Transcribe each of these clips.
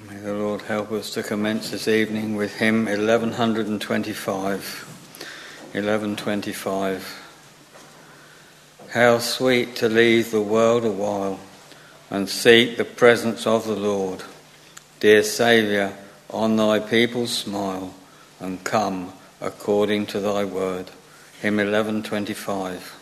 May the Lord help us to commence this evening with hymn 1125. 1125. How sweet to leave the world a while and seek the presence of the Lord. Dear Saviour, on thy people smile and come according to thy word. Hymn 1125.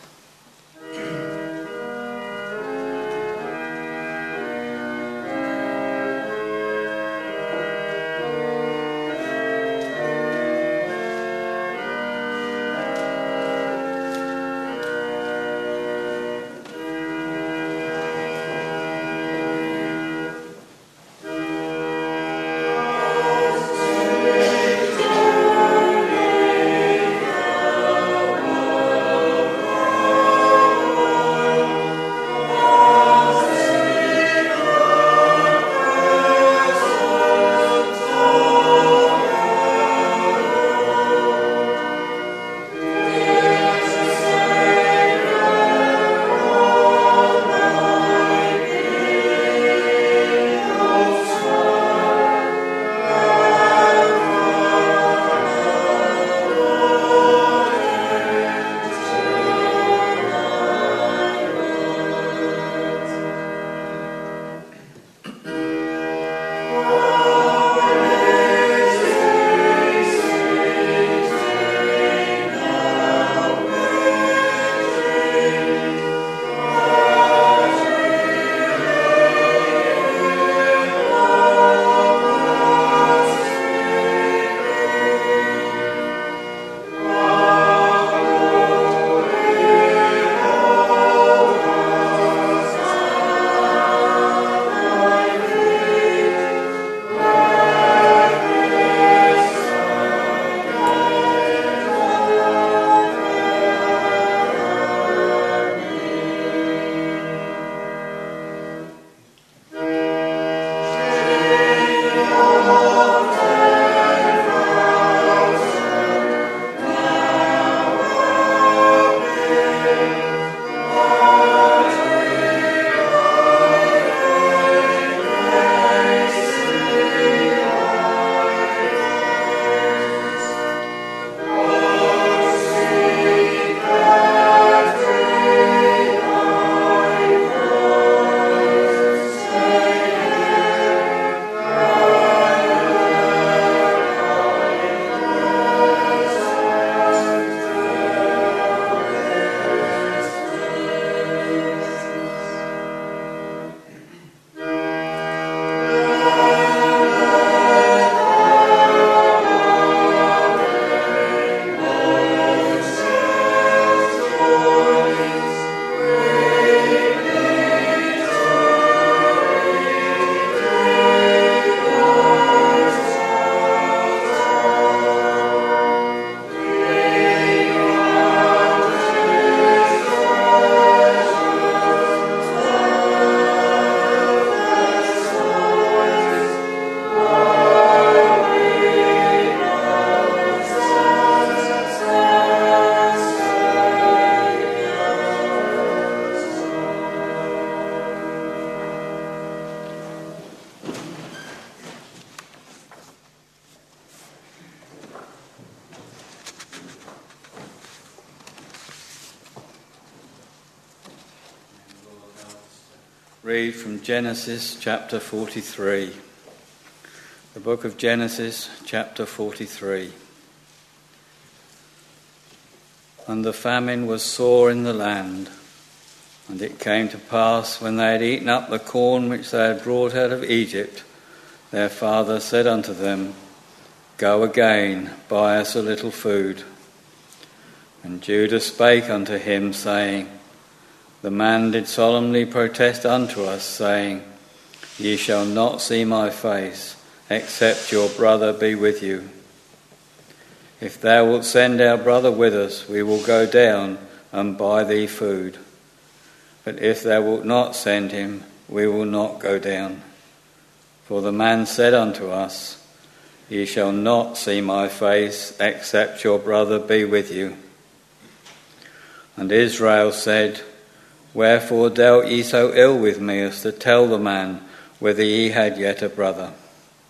Read from Genesis chapter 43. The book of Genesis chapter 43. And the famine was sore in the land, and it came to pass when they had eaten up the corn which they had brought out of Egypt, their father said unto them, Go again, buy us a little food. And Judah spake unto him, saying, The man did solemnly protest unto us, saying, Ye shall not see my face, except your brother be with you. If thou wilt send our brother with us, we will go down and buy thee food. But if thou wilt not send him, we will not go down. For the man said unto us, Ye shall not see my face, except your brother be with you. And Israel said, Wherefore dealt ye so ill with me as to tell the man whether he had yet a brother?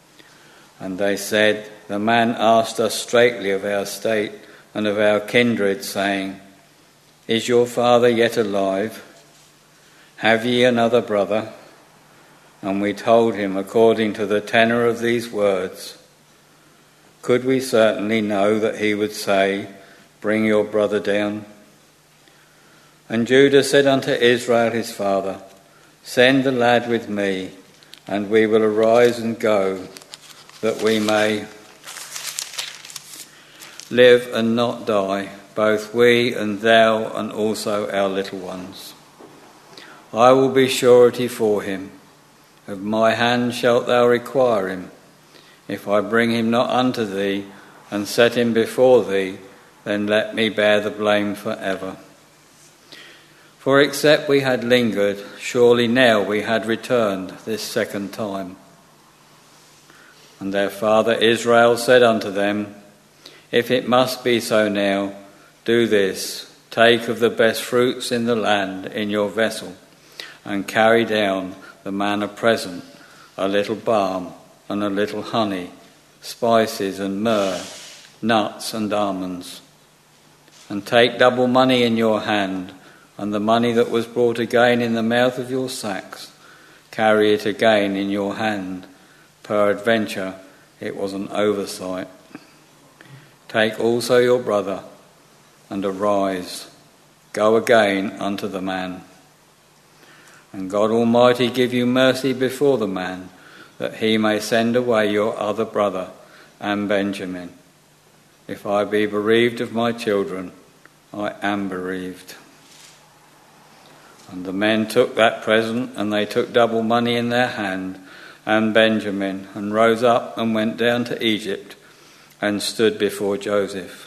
And they said, "The man asked us straitly of our state and of our kindred, saying, 'Is your father yet alive? Have ye another brother?' And we told him according to the tenor of these words. Could we certainly know that he would say, 'Bring your brother down'?" And Judah said unto Israel his father, "Send the lad with me, and we will arise and go, that we may live and not die, both we and thou, and also our little ones. I will be surety for him. Of my hand shalt thou require him. If I bring him not unto thee, and set him before thee, then let me bear the blame for ever. For except we had lingered, surely now we had returned this second time." And their father Israel said unto them, "If it must be so now, do this, take of the best fruits in the land in your vessel, and carry down the man a present, a little balm and a little honey, spices and myrrh, nuts and almonds. And take double money in your hand, and the money that was brought again in the mouth of your sacks, carry it again in your hand. Peradventure it was an oversight. Take also your brother, and arise, go again unto the man. And God Almighty give you mercy before the man, that he may send away your other brother and Benjamin. If I be bereaved of my children, I am bereaved." And the men took that present, and they took double money in their hand, and Benjamin, and rose up and went down to Egypt, and stood before Joseph.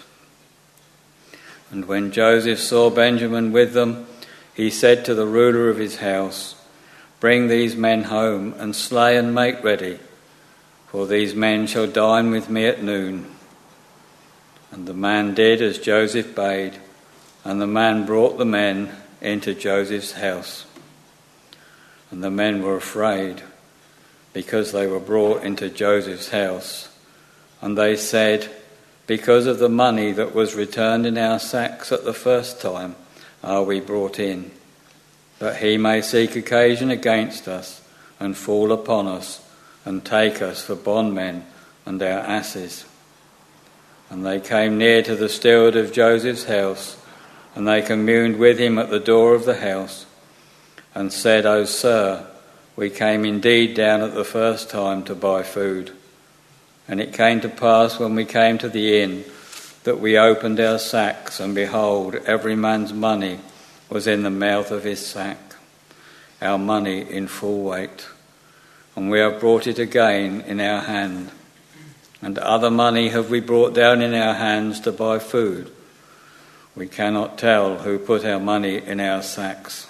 And when Joseph saw Benjamin with them, he said to the ruler of his house, "Bring these men home, and slay and make ready, for these men shall dine with me at noon." And the man did as Joseph bade, and the man brought the men into Joseph's house. And the men were afraid, because they were brought into Joseph's house. And they said, "Because of the money that was returned in our sacks at the first time are we brought in, that he may seek occasion against us, and fall upon us, and take us for bondmen and our asses." And they came near to the steward of Joseph's house, and they communed with him at the door of the house, and said, "O sir, we came indeed down at the first time to buy food. And it came to pass when we came to the inn, that we opened our sacks, and behold, every man's money was in the mouth of his sack, our money in full weight. And we have brought it again in our hand. And other money have we brought down in our hands to buy food. We cannot tell who put our money in our sacks."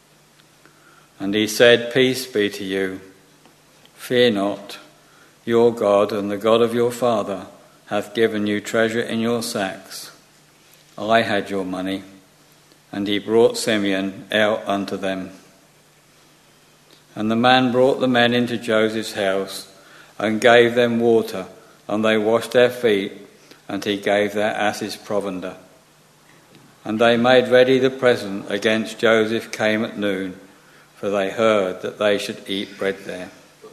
And he said, "Peace be to you. Fear not. Your God and the God of your father hath given you treasure in your sacks. I had your money." And he brought Simeon out unto them. And the man brought the men into Joseph's house, and gave them water, and they washed their feet, and he gave their asses provender. And they made ready the present against Joseph came at noon, for they heard that they should eat bread there.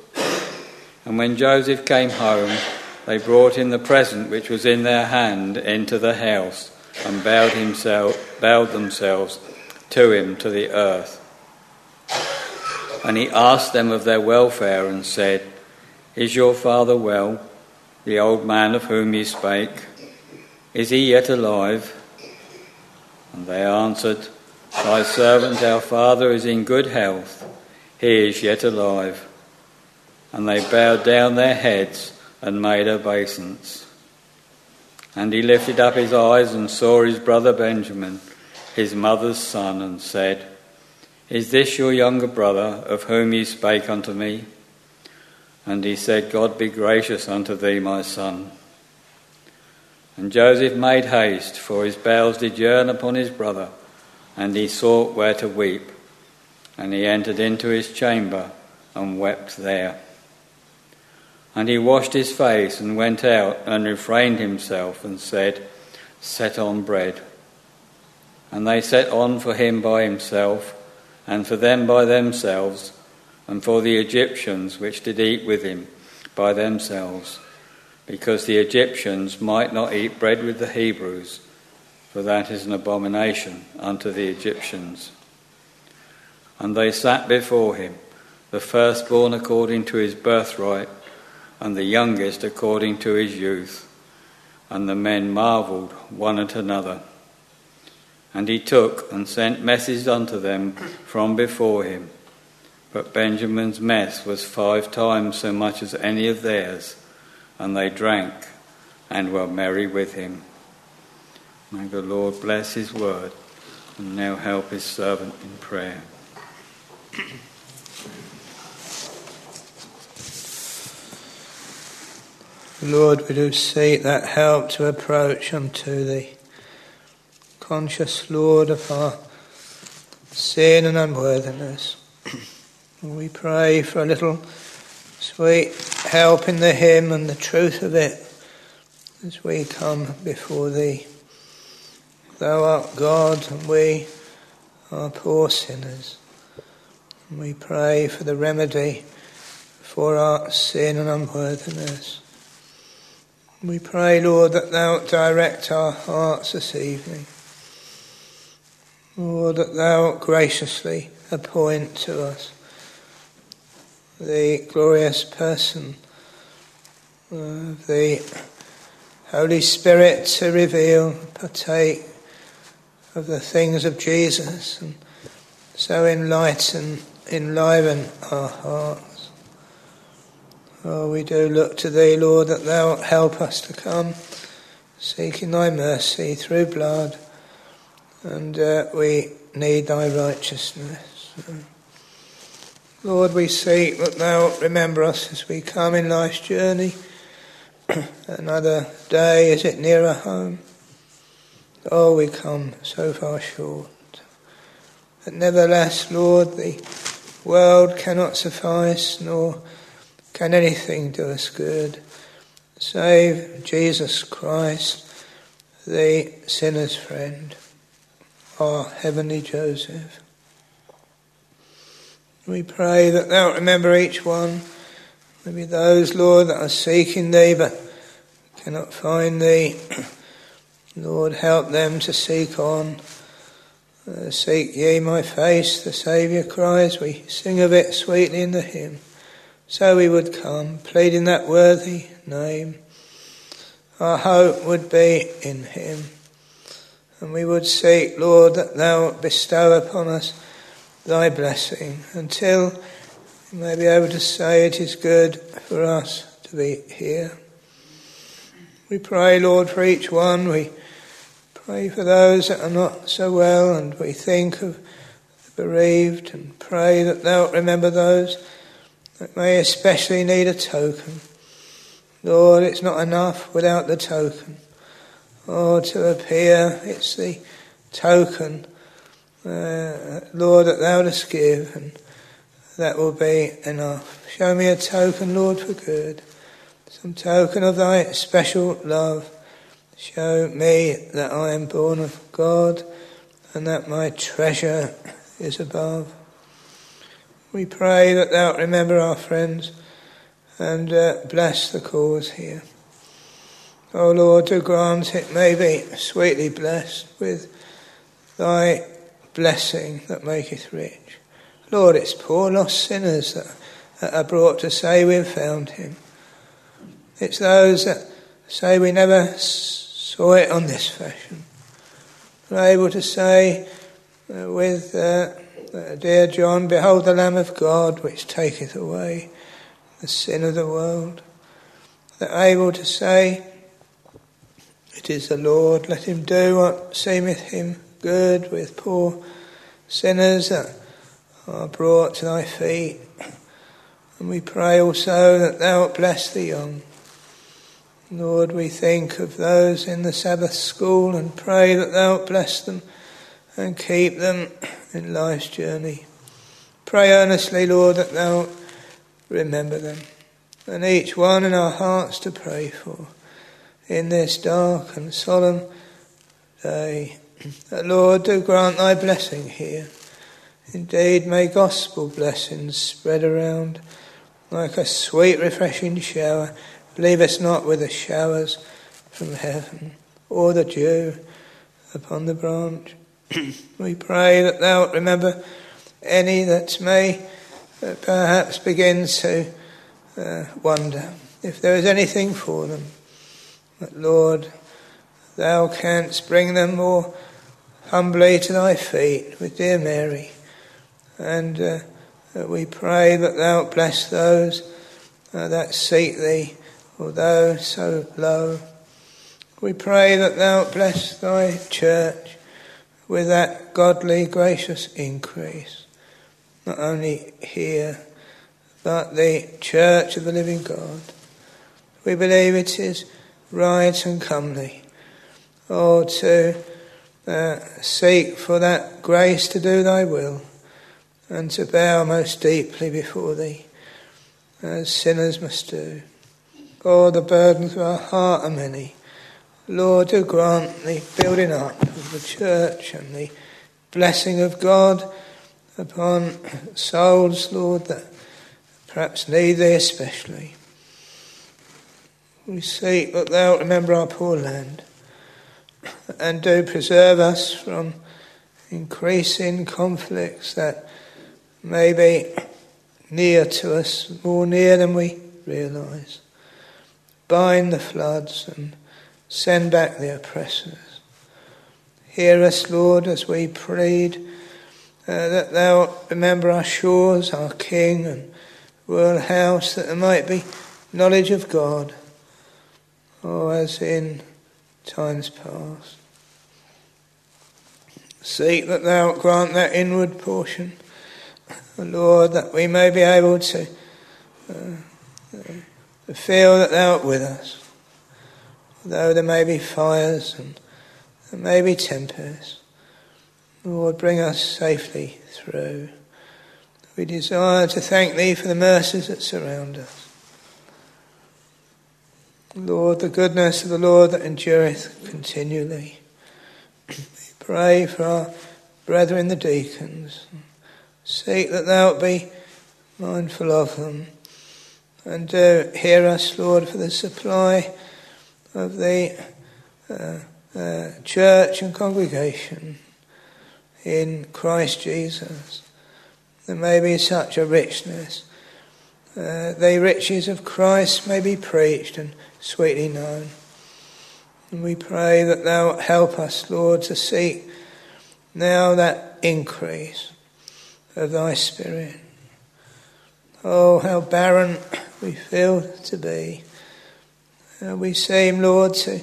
And when Joseph came home, they brought him the present which was in their hand into the house, and bowed themselves to him to the earth. And he asked them of their welfare, and said, "Is your father well, the old man of whom ye spake? Is he yet alive?" And they answered, "Thy servant our father is in good health, he is yet alive." And they bowed down their heads and made obeisance. And he lifted up his eyes and saw his brother Benjamin, his mother's son, and said, "Is this your younger brother, of whom ye spake unto me?" And he said, "God be gracious unto thee, my son." And Joseph made haste, for his bowels did yearn upon his brother, and he sought where to weep. And he entered into his chamber, and wept there. And he washed his face and went out and refrained himself and said, "Set on bread." And they set on for him by himself, and for them by themselves, and for the Egyptians which did eat with him by themselves, because the Egyptians might not eat bread with the Hebrews, for that is an abomination unto the Egyptians. And they sat before him, the firstborn according to his birthright, and the youngest according to his youth. And the men marvelled one at another. And he took and sent messages unto them from before him. But Benjamin's mess was 5 times so much as any of theirs, and they drank and were merry with him. May the Lord bless his word, and now help his servant in prayer. Lord, we do seek that help to approach unto thee, conscious, Lord, of our sin and unworthiness. We pray for a little sweet help in the hymn and the truth of it as we come before thee. Thou art God and we are poor sinners. And we pray for the remedy for our sin and unworthiness. We pray, Lord, that thou direct our hearts this evening. Lord, that thou graciously appoint to us the glorious person of the Holy Spirit to reveal, partake of the things of Jesus, and so enliven our hearts. Oh, we do look to thee, Lord, that thou help us to come, seeking thy mercy through blood, and we need thy righteousness. Lord, we seek that thou remember us as we come in life's journey. Another day, is it nearer home? Oh, we come so far short. But nevertheless, Lord, the world cannot suffice, nor can anything do us good, save Jesus Christ, the sinner's friend, our heavenly Joseph. We pray that thou remember each one, maybe those, Lord, that are seeking thee but cannot find thee. Lord, help them to seek on. Seek ye my face, the Saviour cries. We sing of it sweetly in the hymn. So we would come, pleading that worthy name. Our hope would be in him. And we would seek, Lord, that thou bestow upon us thy blessing, until we may be able to say it is good for us to be here. We pray, Lord, for each one. We pray for those that are not so well, and we think of the bereaved, and pray that thou remember those that may especially need a token. Lord, it's not enough without the token. Oh, to appear, it's the token, Lord, that thou dost give, and that will be enough. Show me a token, Lord, for good, some token of thy special love. Show me that I am born of God, and that my treasure is above. We pray that thou remember our friends, and bless the cause here. O Lord, do grant it may be sweetly blessed with thy blessing that maketh rich. Lord, it's poor lost sinners that are brought to say we've found him. It's those that say we never saw it on this fashion. We're able to say with dear John, behold the Lamb of God which taketh away the sin of the world. They're able to say, it is the Lord, let him do what seemeth him good with poor sinners that are brought to thy feet. And we pray also that thou wilt bless the young. Lord, we think of those in the Sabbath school and pray that thou wilt bless them and keep them in life's journey. Pray earnestly, Lord, that thou remember them. and each one in our hearts to pray for in this dark and solemn day. That, Lord, do grant thy blessing here. Indeed, may gospel blessings spread around like a sweet refreshing shower. Leave us not with the showers from heaven or the dew upon the branch. We pray that thou wilt remember any that may perhaps begin to wonder if there is anything for them. But Lord, thou canst bring them more humbly to thy feet with dear Mary. And we pray that thou wilt bless those that seek thee, although so low. We pray that thou wilt bless thy church with that godly, gracious increase, not only here, but the church of the living God. We believe it is right and comely, to seek for that grace to do thy will, and to bow most deeply before thee, as sinners must do. Oh, the burdens of our heart are many. Lord, do grant the building up of the church and the blessing of God upon souls, Lord, that perhaps need thee especially. We seek that thou wilt remember our poor land and do preserve us from increasing conflicts that may be near to us, more near than we realise. Bind the floods and send back the oppressors. Hear us, Lord, as we plead that thou wilt remember our shores, our King and royal house, that there might be knowledge of God, as in times past. Seek that thou wilt grant that inward portion, Lord, that we may be able to feel that thou art with us. Though there may be fires and there may be tempests, Lord, bring us safely through. We desire to thank thee for the mercies that surround us. Lord, the goodness of the Lord that endureth continually. We pray for our brethren the deacons. Seek that thou wilt be mindful of them. And hear us, Lord, for the supply of the church and congregation in Christ Jesus. There may be such a richness. The riches of Christ may be preached and sweetly known. And we pray that thou wilt help us, Lord, to seek now that increase of thy Spirit. Oh, how barren we feel to be. We seem, Lord, to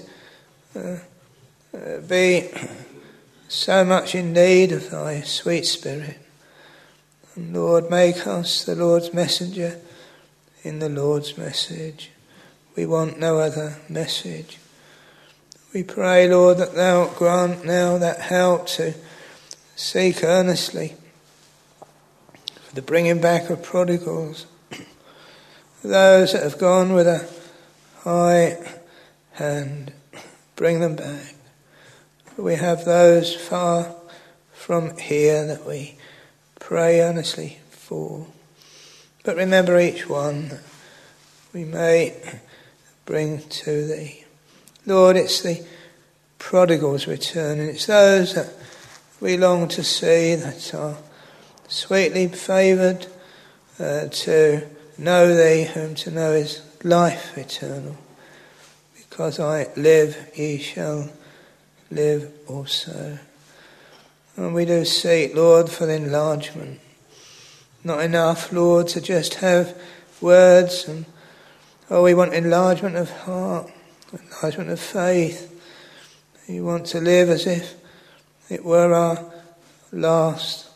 be so much in need of thy sweet Spirit. And Lord, make us the Lord's messenger in the Lord's message. We want no other message. We pray, Lord, that thou wilt grant now that help to seek earnestly for the bringing back of prodigals, those that have gone with a high hand. Bring them back. We have those far from here that we pray earnestly for. But remember each one that we may bring to thee. Lord, it's the prodigals return, and it's those that we long to see that are sweetly favoured to know thee, whom to know is life eternal. Because I live, ye shall live also. And we do seek, Lord, for the enlargement. Not enough, Lord, to just have words. And we want enlargement of heart, enlargement of faith. We want to live as if it were our last,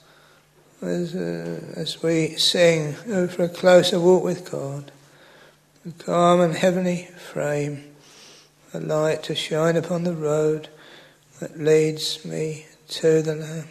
as we sing for a closer walk with God. A calm and heavenly frame, a light to shine upon the road that leads me to the Lamb.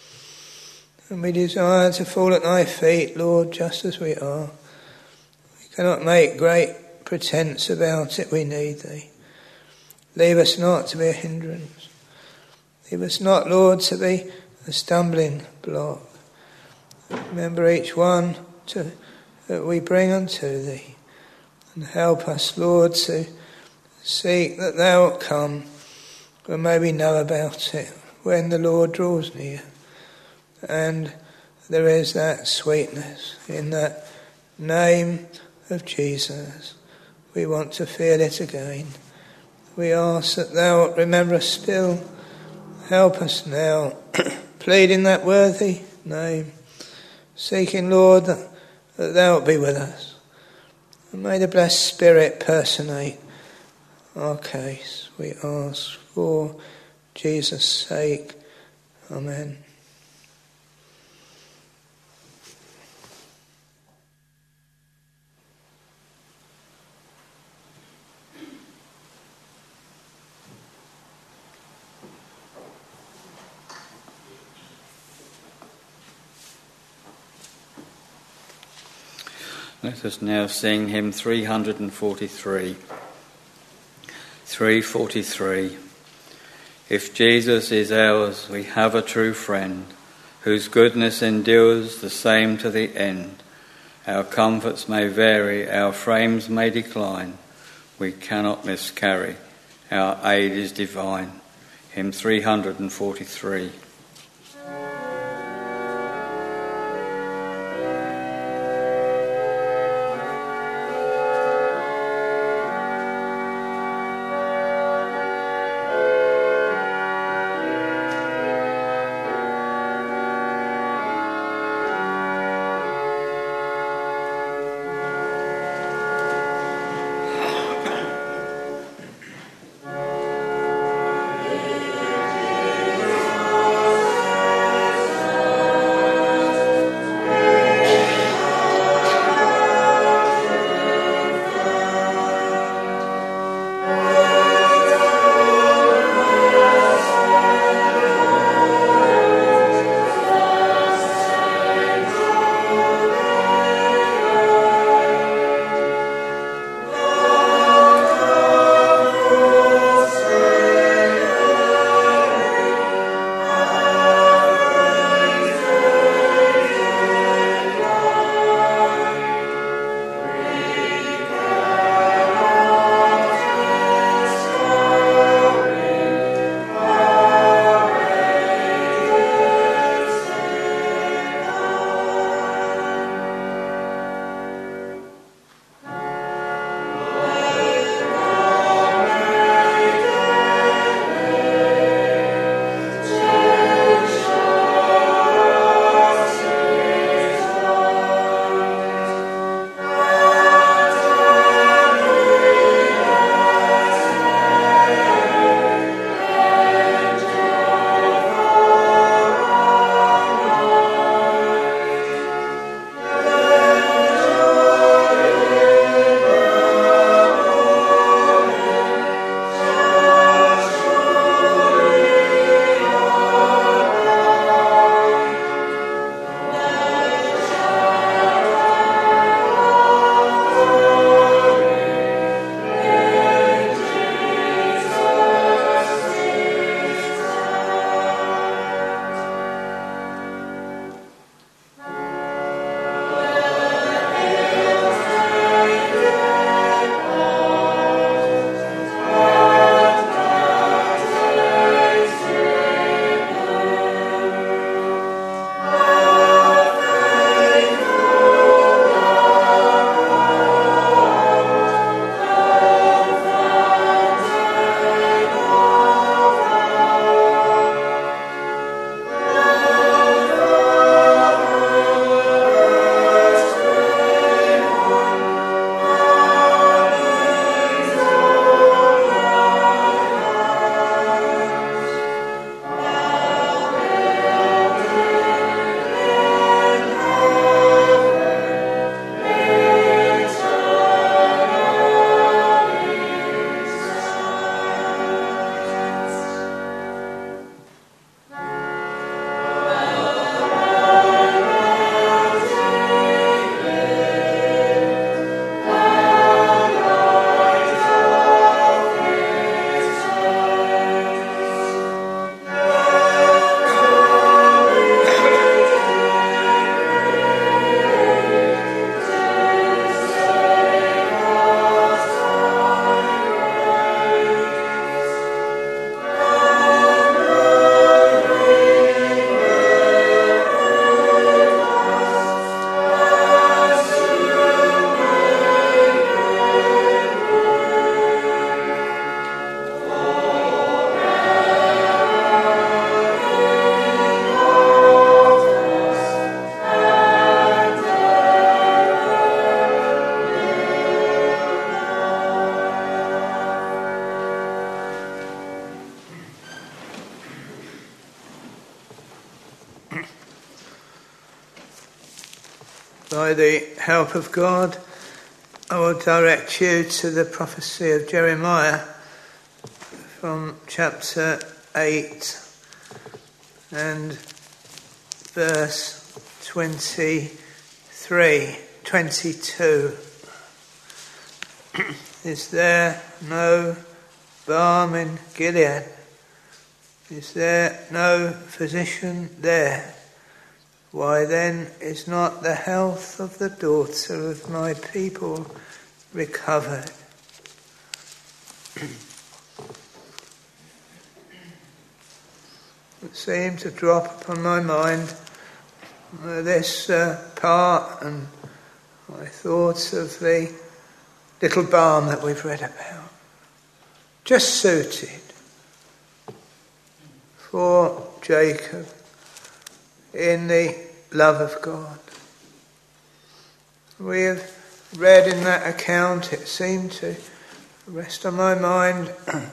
And we desire to fall at thy feet, Lord, just as we are. We cannot make great pretence about it. We need thee. Leave us not to be a hindrance. Leave us not, Lord, to be a stumbling block. Remember each one that we bring unto thee. And help us, Lord, to seek that thou wilt come, and may we know about it when the Lord draws near. And there is that sweetness in that name of Jesus. We want to feel it again. We ask that thou wilt remember us still. Help us now, pleading that worthy name, seeking, Lord, that thou wilt be with us. And may the blessed Spirit personate our case, we ask for Jesus' sake. Amen. Let us now sing hymn 343. 343. If Jesus is ours, we have a true friend, whose goodness endures the same to the end. Our comforts may vary, our frames may decline, we cannot miscarry, our aid is divine. Hymn 343. By the help of God, I will direct you to the prophecy of Jeremiah from chapter 8 and verse 22. Is there no balm in Gilead? Is there no physician there? Why then is not the health of the daughter of my people recovered? It seemed to drop upon my mind this part, and I thought of the little balm that we've read about, just suited for Jacob in the love of God. We have read in that account, it seemed to rest on my mind,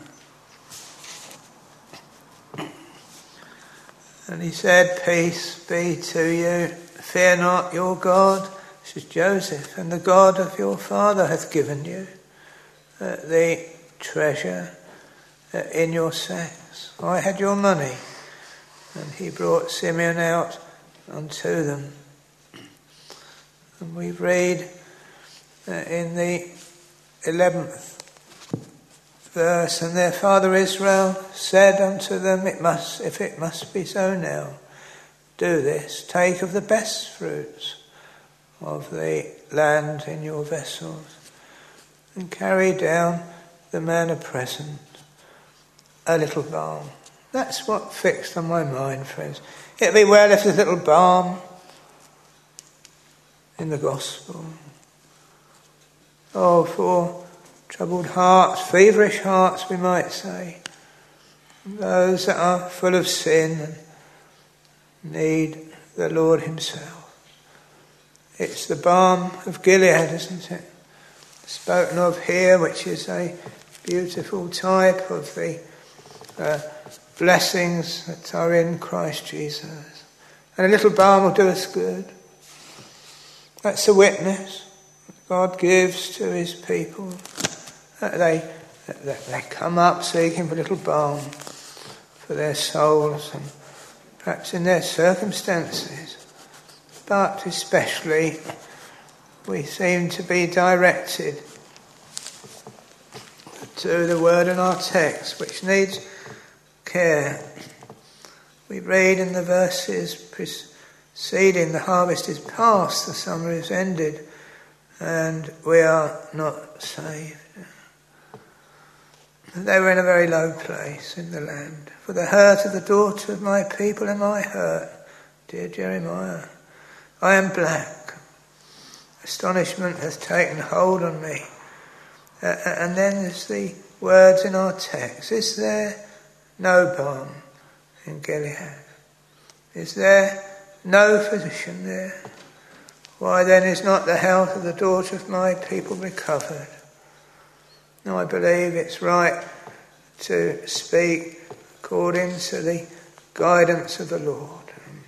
and he said, "Peace be to you, fear not, your God," this is Joseph, "and the God of your father hath given you the treasure in your sacks. I had your money." And he brought Simeon out unto them. And we read in the 11th verse, "And their father Israel said unto them, if it must be so now, do this, take of the best fruits of the land in your vessels, and carry down the manna present, a little balm." That's what fixed on my mind, friends. It'd be well if there's a little balm in the gospel. Oh, for troubled hearts, feverish hearts, we might say. Those that are full of sin and need the Lord himself. It's the balm of Gilead, isn't it? Spoken of here, which is a beautiful type of the blessings that are in Christ Jesus. And a little balm will do us good. That's the witness that God gives to his people. That they come up seeking for a little balm for their souls and perhaps in their circumstances. But especially we seem to be directed to the word in our text, which needs care. We read in the verses preceding, "The harvest is past, the summer is ended, and we are not saved." They were in a very low place in the land. "For the hurt of the daughter of my people and my hurt, dear Jeremiah, I am black. Astonishment has taken hold on me." And then there's the words in our text. Is there no balm in Gilead? Is there no physician there? Why then is not the health of the daughter of my people recovered? Now I believe it's right to speak according to the guidance of the Lord.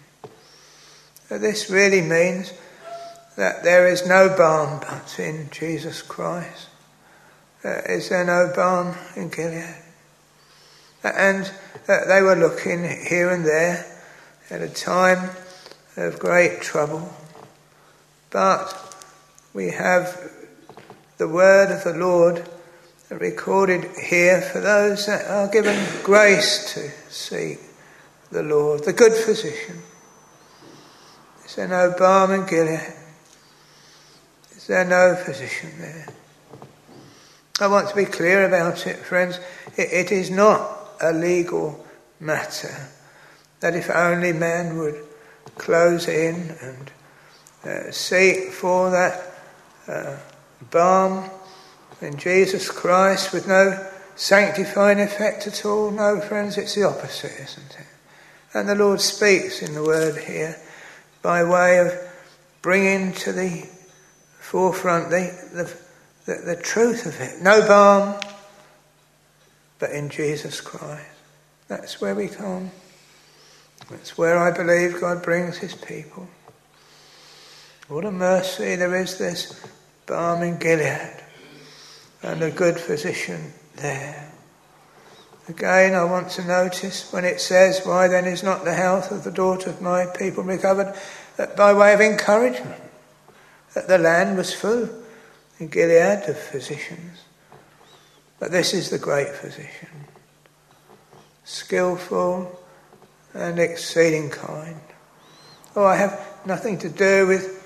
This really means that there is no balm but in Jesus Christ. Is there no balm in Gilead? And they were looking here and there at a time of great trouble. But we have the word of the Lord recorded here for those that are given grace to seek the Lord, the good physician. Is there no balm in Gilead? Is there no physician there? I want to be clear about it, friends. It is not a legal matter that if only man would close in and seek for that balm in Jesus Christ with no sanctifying effect at all. No, friends, it's the opposite, isn't it? And the Lord speaks in the word here by way of bringing to the forefront the truth of it. No balm but in Jesus Christ. That's where we come. That's where I believe God brings his people. What a mercy there is this balm in Gilead and a good physician there. Again, I want to notice when it says, why then is not the health of the daughter of my people recovered, that by way of encouragement, that the land was full in Gilead of physicians. But this is the great physician, skillful and exceeding kind. Oh, I have nothing to do with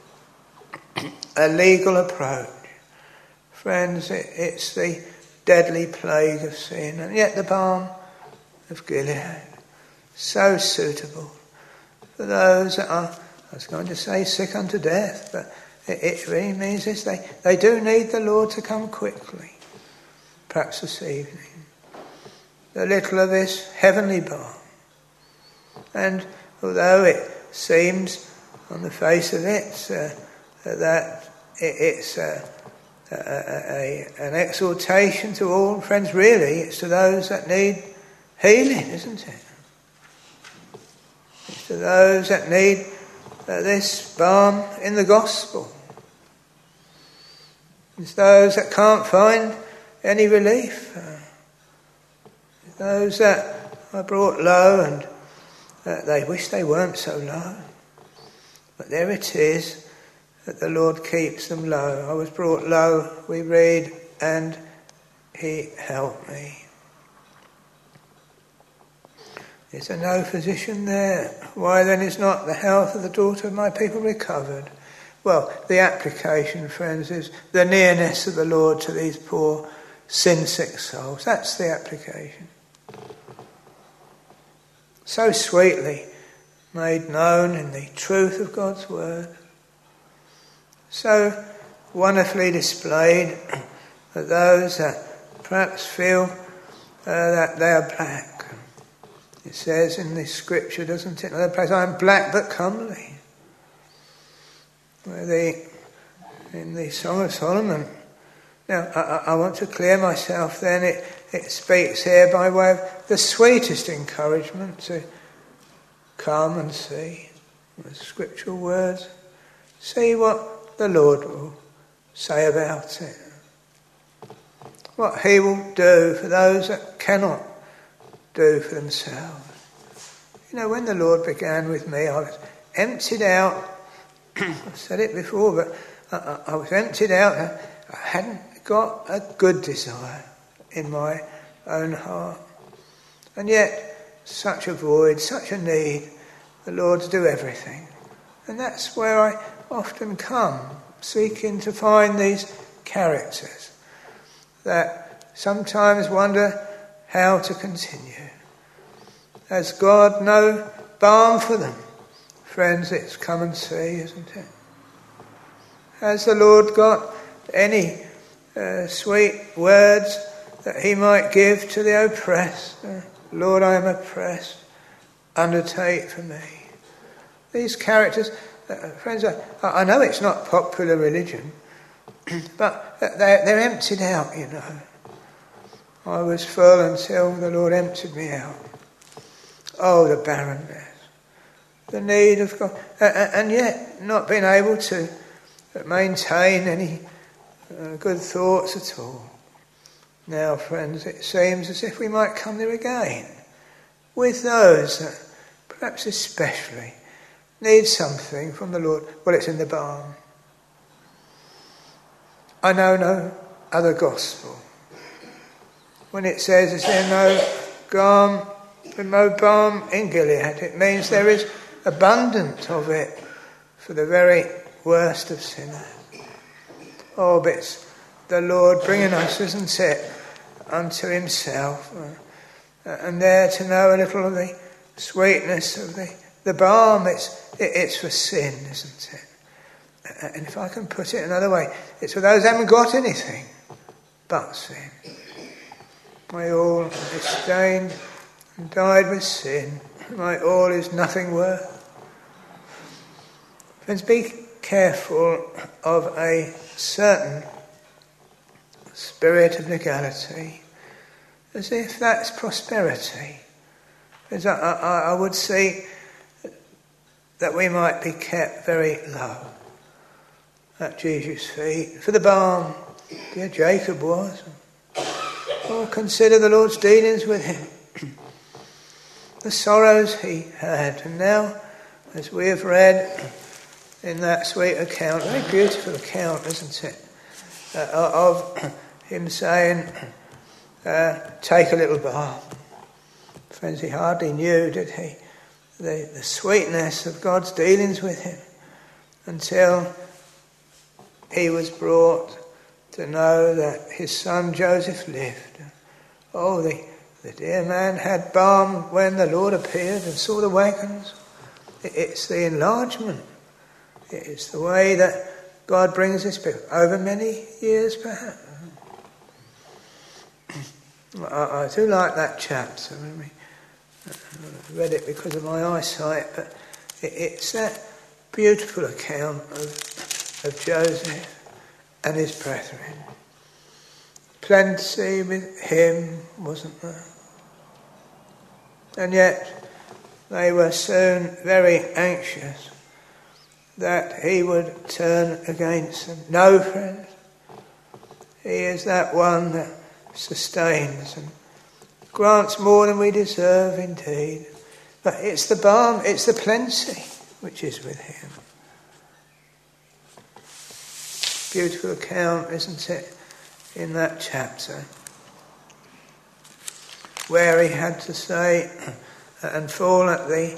a legal approach. Friends, it's the deadly plague of sin, and yet the balm of Gilead, so suitable for those that are, I was going to say, sick unto death, but it really means this, they do need the Lord to come quickly. Perhaps this evening, a little of this heavenly balm. And although it seems on the face of it that it's an exhortation to all, friends, really it's to those that need healing, isn't it? It's to those that need this balm in the gospel. It's those that can't find any relief. Those that are brought low and they wish they weren't so low. But there it is that the Lord keeps them low. I was brought low, we read, and he helped me. Is there no physician there? Why then is not the health of the daughter of my people recovered? Well, the application, friends, is the nearness of the Lord to these poor sin-sick souls. That's the application. So sweetly made known in the truth of God's word. So wonderfully displayed that those that perhaps feel that they are black. It says in the scripture, doesn't it? Another place, I am black but comely. In the Song of Solomon. Now, I want to clear myself then. It speaks here by way of the sweetest encouragement to come and see the scriptural words. See what the Lord will say about it. What he will do for those that cannot do for themselves. You know, when the Lord began with me, I was emptied out. I've said it before, but I was emptied out. I hadn't got a good desire in my own heart. And yet, such a void, such a need, the Lord to do everything. And that's where I often come, seeking to find these characters that sometimes wonder how to continue. Has God no balm for them? Friends, it's come and see, isn't it? Has the Lord got any sweet words that he might give to the oppressed? Lord, I am oppressed. Undertake for me. These characters, friends, I know it's not popular religion, but they're emptied out, you know. I was full until the Lord emptied me out. Oh, the barrenness, the need of God, and yet not being able to maintain any good thoughts at all. Now, friends, it seems as if we might come there again with those that perhaps especially need something from the Lord. Well, it's in the balm. I know no other gospel. When it says, is there no balm in Gilead, it means there is abundance of it for the very worst of sinners. Oh, but it's the Lord bringing us, isn't it, unto himself. And there to know a little of the sweetness of the balm, it's for sin, isn't it? And if I can put it another way, it's for those who haven't got anything but sin. My all is stained and died with sin. My all is nothing worth. Friends, be careful of a certain spirit of legality, as if that's prosperity. As I would see that we might be kept very low. at Jesus' feet. For the balm, dear Jacob was. Oh, consider the Lord's dealings with him, the sorrows he had. And now, as we have read in that sweet account, very beautiful account, isn't it, of him saying, take a little balm. Friends, he hardly knew, did he, the sweetness of God's dealings with him until he was brought to know that his son Joseph lived. Oh, the dear man had balm when the Lord appeared and saw the wagons. It's the enlargement. It's the way that God brings his people over many years, perhaps. I do like that chapter. I read it because of my eyesight, but it's that beautiful account of Joseph and his brethren. Plenty with him, wasn't there? And yet they were soon very anxious that he would turn against them. No, friends, he is that one that sustains and grants more than we deserve indeed. But it's the balm, it's the plenty which is with him. Beautiful account, isn't it, in that chapter, where he had to say and fall at the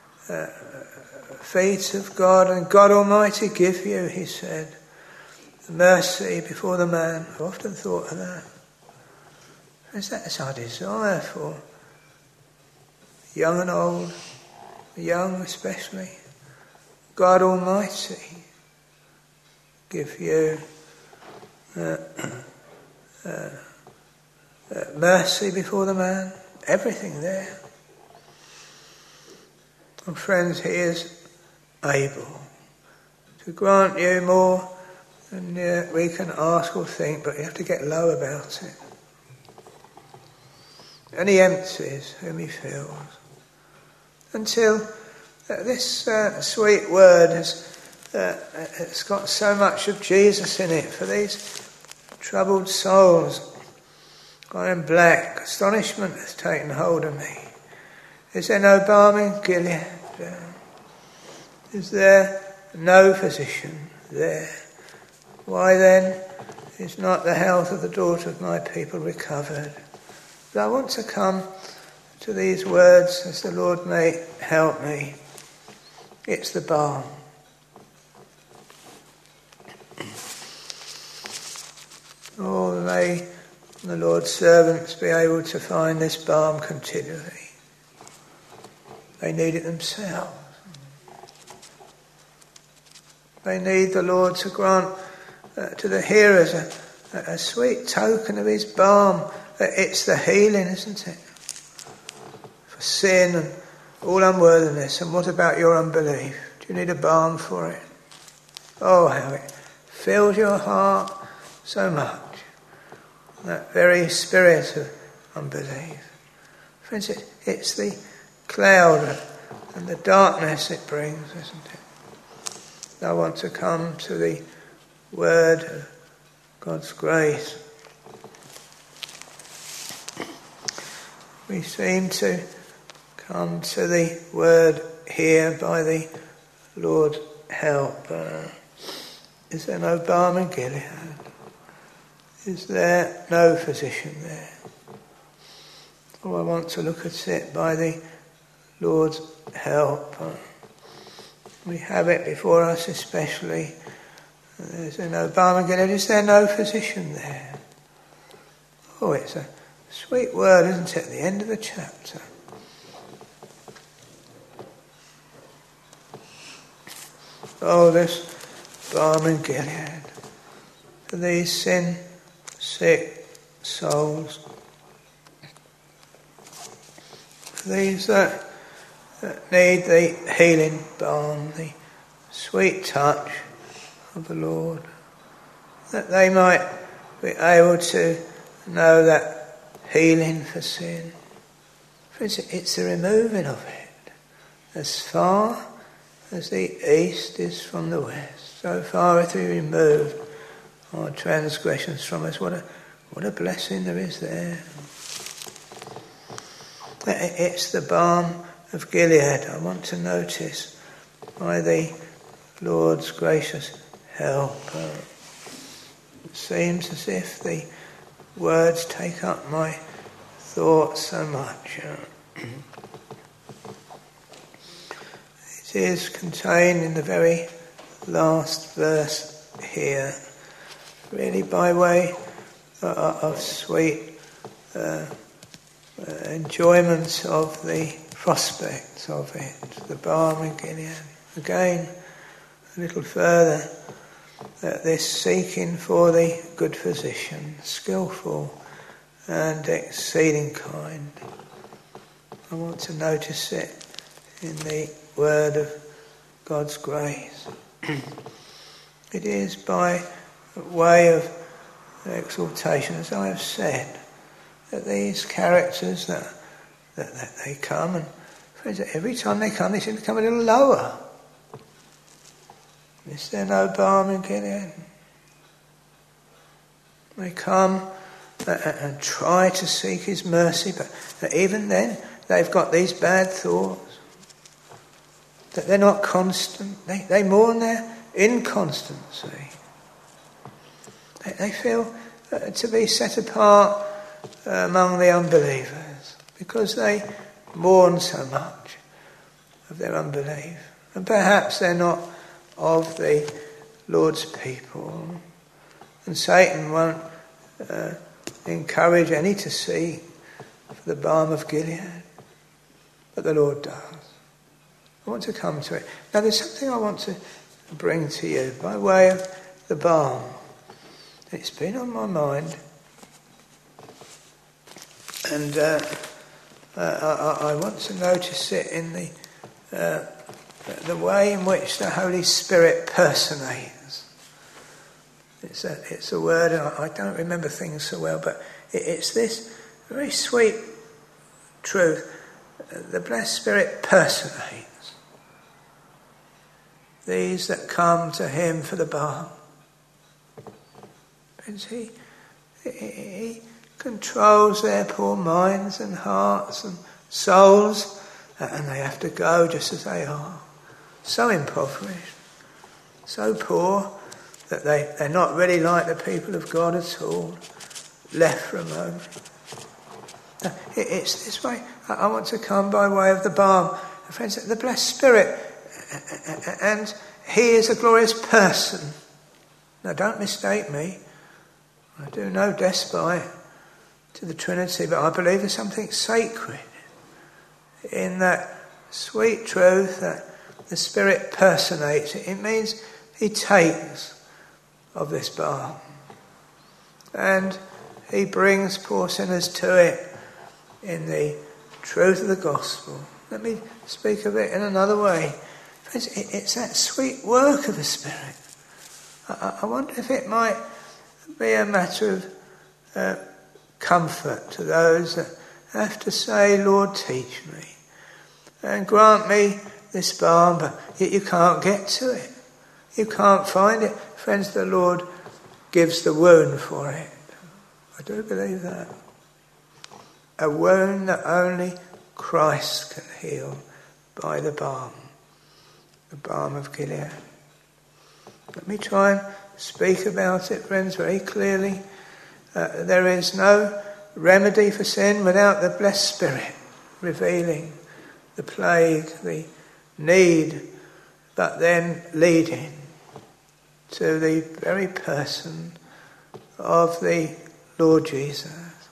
feet of God, and God Almighty give you, he said, mercy before the man. I've often thought of that. That's our desire for young and old, young especially. God Almighty give you mercy before the man. Everything there. And friends, he is able to grant you more than we can ask or think, but you have to get low about it. And he empties whom he fills. Until this sweet word it's got so much of Jesus in it for these troubled souls. I am black, astonishment has taken hold of me. Is there no balm in Gilead? Is there no physician there? Why then is not the health of the daughter of my people recovered? But I want to come to these words as the Lord may help me. It's the balm. Oh, may the Lord's servants be able to find this balm continually. They need it themselves. They need the Lord to grant to the hearers a sweet token of his balm. It's the healing, isn't it? For sin and all unworthiness. And what about your unbelief? Do you need a balm for it? Oh, how it fills your heart so much. That very spirit of unbelief. Friends, it's the cloud and the darkness it brings, isn't it? I want to come to the word of God's grace. We seem to come to the word here by the Lord's help. Is there no balm in Gilead? Is there no physician there? Oh, I want to look at it by the Lord's help. We have it before us especially. Is there no balm in Gilead? Is there no physician there? Oh, it's a sweet word, isn't it, at the end of the chapter. Oh, this balm in Gilead for these sin-sick souls, for these that need the healing balm, the sweet touch of the Lord, that they might be able to know that healing for sin. For it's the removing of it as far as the east is from the west. So far hath he removed our transgressions from us. What a blessing there is there. It's the balm of Gilead. I want to notice by the Lord's gracious help. It seems as if the words take up my thoughts so much. It is contained in the very last verse here, really by way of sweet enjoyment of the prospect of it, the balm in Gilead. Again, a little further, this seeking for the good physician, skillful and exceeding kind. I want to notice it in the word of God's grace. It is by way of exaltation, as I have said, that these characters that they come, and friends, every time they come, they seem to come a little lower. Is there no balm in Gilead? They come and try to seek his mercy, but even then they've got these bad thoughts, that they're not constant. They mourn their inconstancy. They feel to be set apart among the unbelievers because they mourn so much of their unbelief. And perhaps they're not of the Lord's people. And Satan won't encourage any to seek for the balm of Gilead, but the Lord does. I want to come to it. Now there's something I want to bring to you by way of the balm. It's been on my mind, and I want to notice it in the way in which the Holy Spirit personates. It's a word, and I don't remember things so well, but it's this very sweet truth. The blessed Spirit personates these that come to him for the balm. And he controls their poor minds and hearts and souls, and they have to go just as they are. So impoverished, so poor, that they're not really like the people of God at all, left for a moment. It's this way. I want to come by way of the balm. Friends, the blessed Spirit, and he is a glorious person. Now don't mistake me. I do no despite to the Trinity, but I believe there's something sacred in that sweet truth that the Spirit personates. It means he takes of this balm and he brings poor sinners to it in the truth of the gospel. Let me speak of it in another way. It's that sweet work of the Spirit. I wonder if it might be a matter of comfort to those that have to say, Lord, teach me and grant me this balm, but yet you can't get to it. You can't find it. Friends, the Lord gives the wound for it. I do believe that. A wound that only Christ can heal by the balm of Gilead. Let me try and speak about it, friends, very clearly. There is no remedy for sin without the blessed Spirit revealing the plague, the need, but then leading to the very person of the Lord Jesus.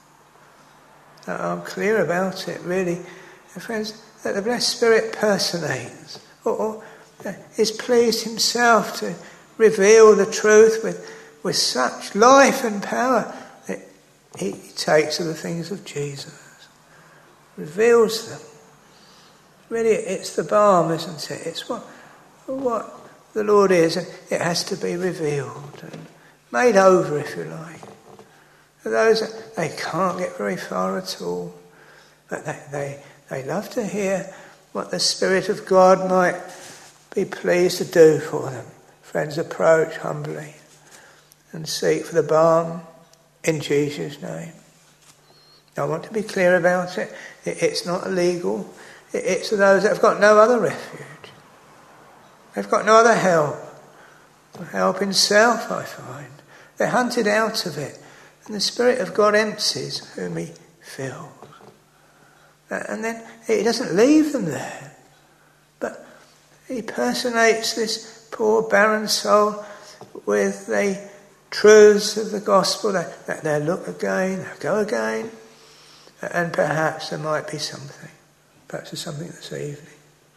I'm clear about it, really. And friends, that the blessed Spirit personates, or is pleased himself to reveal the truth with such life and power that he takes of the things of Jesus, reveals them. Really, it's the balm, isn't it? It's what the Lord is, and it has to be revealed and made over, if you like. For those that they can't get very far at all, but they love to hear what the Spirit of God might be pleased to do for them. Friends, approach humbly and seek for the balm in Jesus' name. I want to be clear about it. It's not illegal. It's for those that have got no other refuge. They've got no other help. Help in self, I find. They're hunted out of it. And the Spirit of God empties whom he fills. And then he doesn't leave them there. But he personates this poor barren soul with the truths of the gospel. They'll look again, they'll go again. And perhaps there might be something. Perhaps there's something this evening.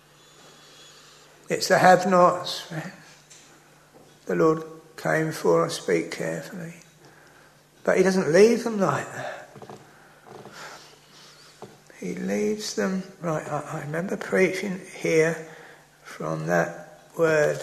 It's the have-nots, friends. The Lord came for us, speak carefully. But he doesn't leave them like that. He leads them, right, I remember preaching here from that word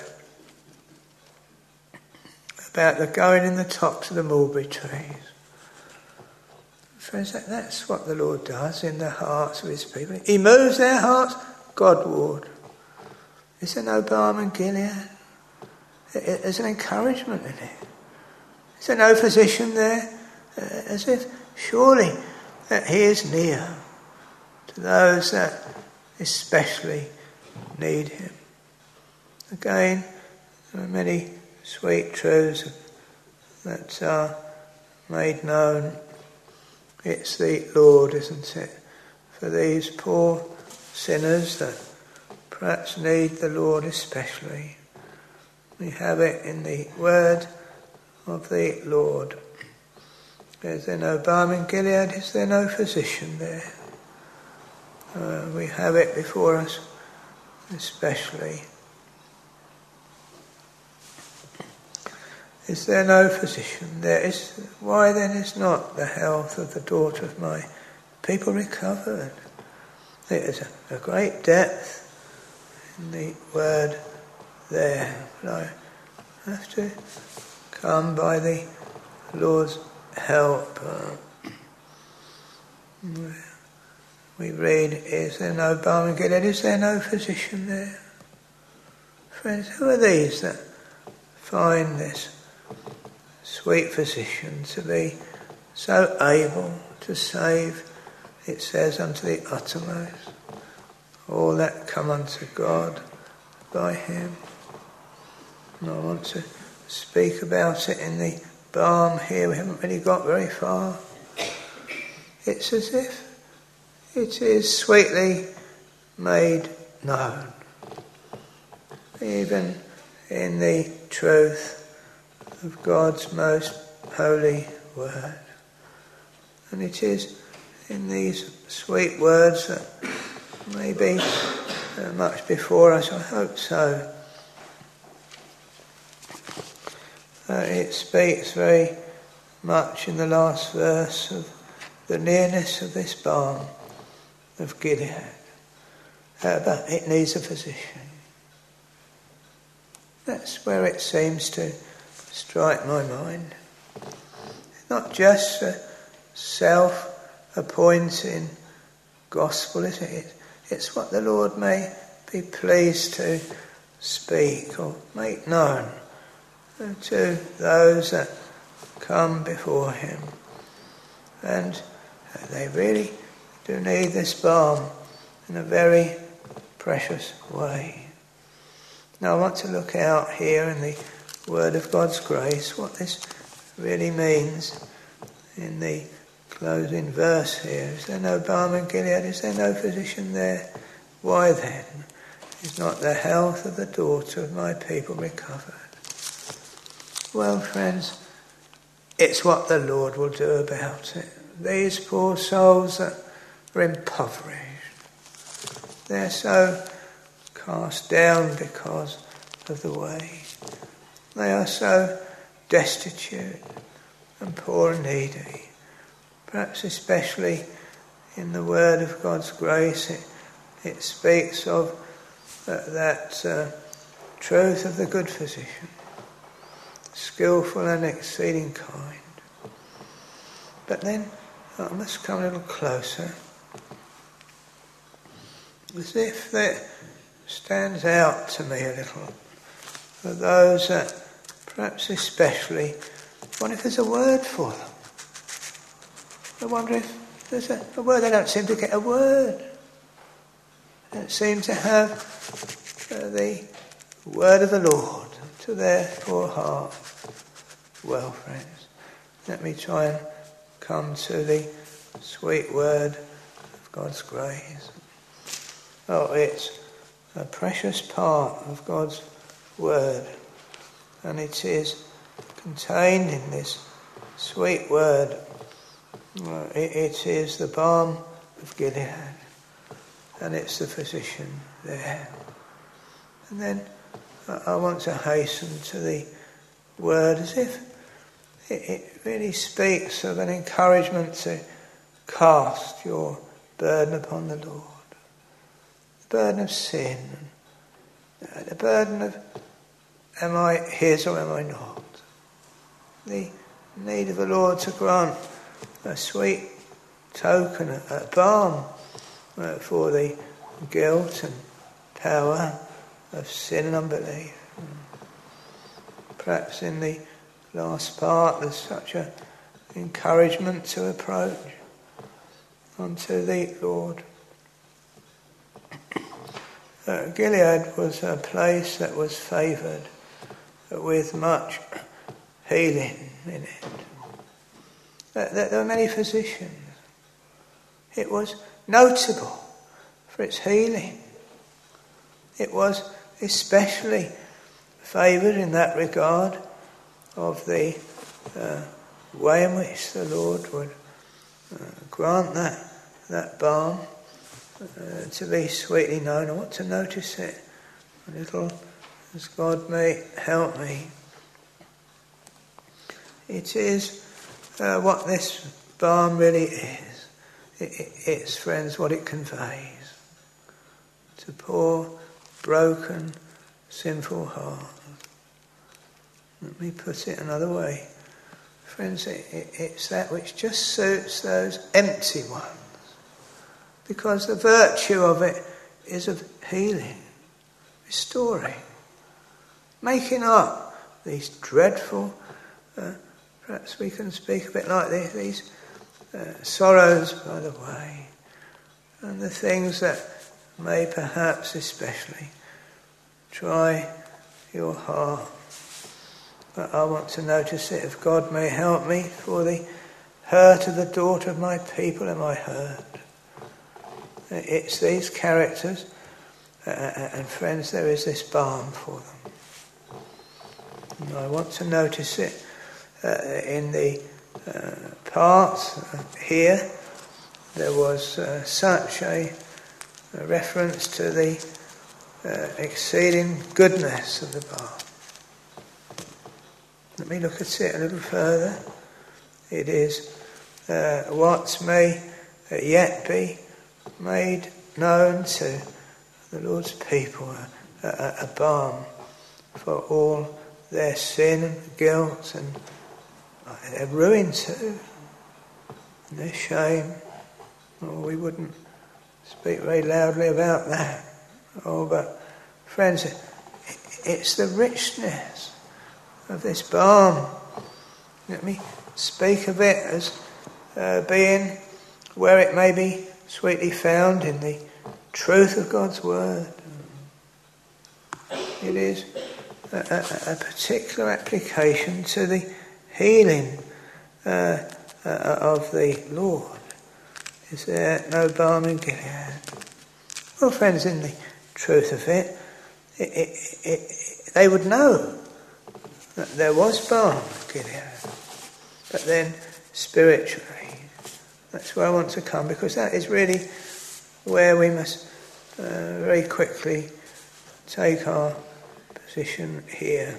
about the going in the tops of the mulberry trees. Friends, that's what the Lord does in the hearts of his people. He moves their hearts Godward. Is there no balm in Gilead? There's an encouragement in it. Is there no physician there? As if surely that he is near to those that especially need him. Again, there are many sweet truths that are made known. It's the Lord, isn't it? For these poor sinners that perhaps need the Lord especially. We have it in the word of the Lord. Is there no balm in Gilead? Is there no physician there? We have it before us especially. Is there no physician there? Why then is not the health of the daughter of my people recovered? There is a great depth in the word there. But I have to come by the Lord's help. We read, is there no balm in Gilead? Is there no physician there? Friends, who are these that find this sweet physician to be so able to save, it says, unto the uttermost, all that come unto God by him? And I want to speak about it in the balm here. We haven't really got very far. It's as if it is sweetly made known, even in the truth of God's most holy word. And it is in these sweet words that may be much before us, I hope so. It speaks very much in the last verse of the nearness of this balm of Gilead. But it needs a physician. That's where it seems to strike my mind. Not just a self-appointing gospel, is it? It's what the Lord may be pleased to speak or make known to those that come before him. And they really do need this balm in a very precious way. Now I want to look out here in the word of God's grace, what this really means in the closing verse here. Is there no balm in Gilead? Is there no physician there? Why then is not the health of the daughter of my people recovered? Well, friends, it's what the Lord will do about it. These poor souls that are impoverished, they're so cast down because of the way. They are so destitute and poor and needy. Perhaps especially in the word of God's grace, it speaks of that truth of the good physician, skillful and exceeding kind. But then I must come a little closer, as if stands out to me a little. For those that perhaps especially, I wonder if there's a word for them. I wonder if there's a word. They don't seem to get a word. They don't seem to have the word of the Lord to their poor heart. Well, friends, let me try and come to the sweet word of God's grace. Oh, it's a precious part of God's word, and it is contained in this sweet word. It is the balm of Gilead, and it's the physician there. And then I want to hasten to the word as if it really speaks of an encouragement to cast your burden upon the Lord. The burden of sin, the burden of am I his or am I not? The need of the Lord to grant a sweet token, a balm for the guilt and power of sin and unbelief. Perhaps in the last part there's such an encouragement to approach unto the Lord. Gilead was a place that was favoured with much healing in it. There were many physicians. It was notable for its healing. It was especially favoured in that regard of the way in which the Lord would grant that balm to be sweetly known. I want to notice it a little as God may help me. It is what this balm really is. It's, friends, what it conveys to poor, broken, sinful heart. Let me put it another way. Friends, it's that which just suits those empty ones, because the virtue of it is of healing, restoring, making up these dreadful, perhaps we can speak a bit like these sorrows by the way, and the things that may perhaps especially try your heart. But I want to notice it, if God may help me, for the hurt of the daughter of my people am I hurt. It's these characters, and friends, there is this balm for them. And I want to notice it in the parts here. There was such a reference to the exceeding goodness of the balm. Let me look at it a little further. It is what may yet be made known to the Lord's people, a balm for all their sin and guilt and their ruin too, and their shame. Oh, we wouldn't speak very loudly about that. Oh, but friends, it's the richness of this balm. Let me speak of it as being where it may be sweetly found in the truth of God's word. It is a particular application to the healing of the Lord. Is there no balm in Gilead? Well, friends, in the truth of it, they would know that there was balm in Gilead, but then spiritually. That's where I want to come, because that is really where we must very quickly take our position here.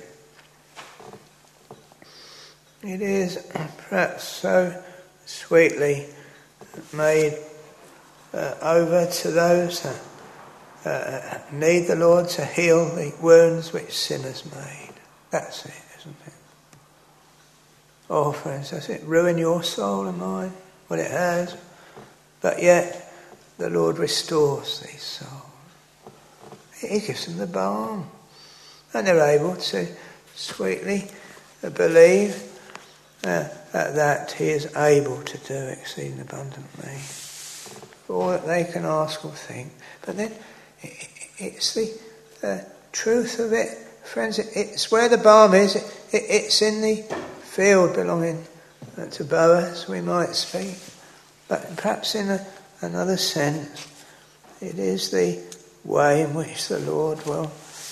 It is perhaps so sweetly made over to those that need the Lord to heal the wounds which sin has made. That's it, isn't it? Oh, friends, does it ruin your soul and mine? Well, it has. But yet, the Lord restores these souls. He gives them the balm. And they're able to sweetly believe that he is able to do exceeding abundantly all that they can ask or think. But then it's the truth of it, friends. It's where the balm is. It's in the field belonging to Boaz, we might speak. But perhaps in another sense, it is the way in which the Lord will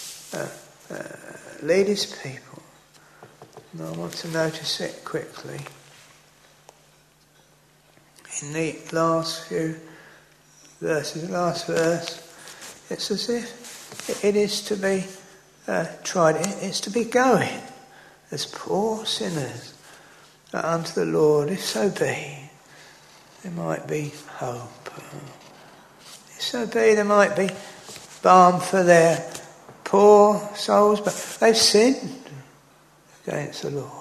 lead his people. And I want to notice it quickly. In the last few verses, last verse, it's as if it is to be tried. It's to be going as poor sinners unto the Lord. If so be, there might be hope. If so be, there might be balm for their poor souls, but they've sinned against the Lord.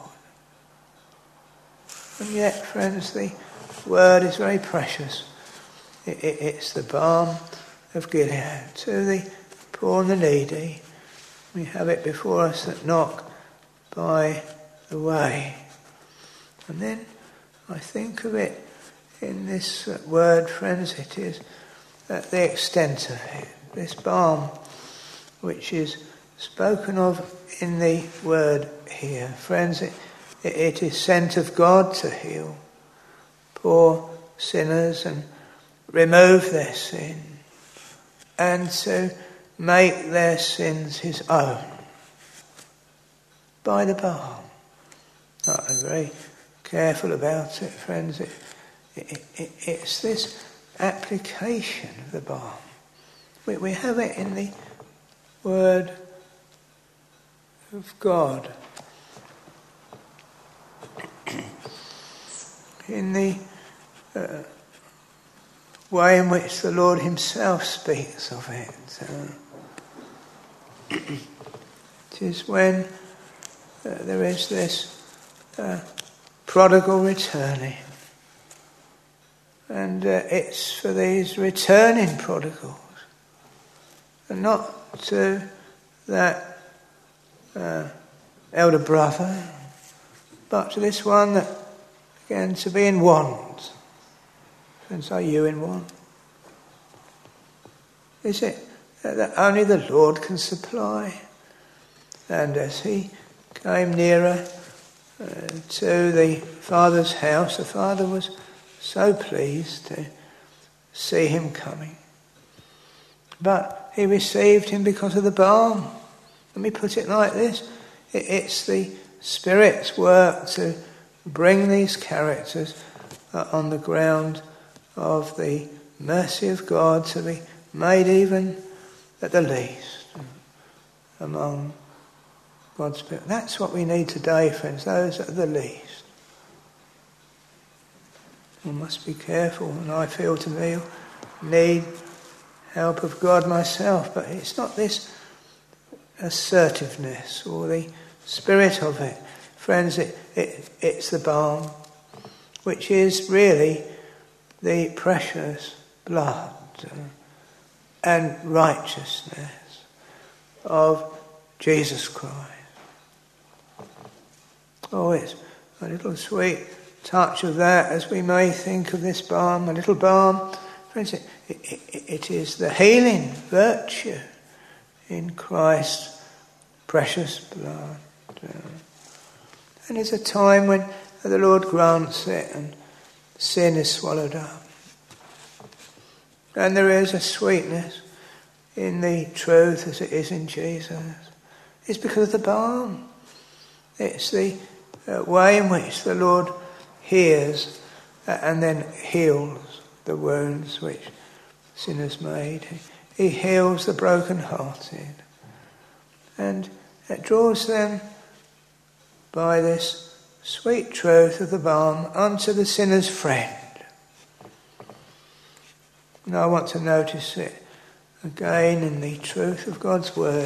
And yet, friends, the word is very precious. It's the balm of Gilead to the poor and the needy. We have it before us that knock by the way. And then I think of it in this word, friends, it is the extent of it. This balm which is spoken of in the word here. Friends, it is sent of God to heal poor sinners and remove their sin and to make their sins his own by the balm. I'm very careful about it, friends. It's this application of the balm. We have it in the word of God. In the way in which the Lord himself speaks of it. It is when there is this prodigal returning. And it's for these returning prodigals. And not to that elder brother, but to this one that began to be in want. Friends, are you in want? Is it that only the Lord can supply? And as he came nearer to the Father's house, the Father was so pleased to see him coming. But he received him because of the balm. Let me put it like this. It's the Spirit's work to bring these characters on the ground of the mercy of God to be made even at the least among God's people. That's what we need today, friends, those at the least. We must be careful, and I feel to me need help of God myself, but it's not this assertiveness or the spirit of it. Friends, it's the balm, which is really the precious blood and righteousness of Jesus Christ. Oh, it's a little sweet touch of that as we may think of this balm, a little balm. Friends, it is the healing virtue in Christ's precious blood. And it's a time when the Lord grants it and sin is swallowed up. And there is a sweetness in the truth as it is in Jesus. It's because of the balm. It's the way in which the Lord hears and then heals the wounds which sinners made. He heals the broken-hearted. And it draws them by this sweet truth of the balm unto the sinner's friend. And I want to notice it again in the truth of God's word.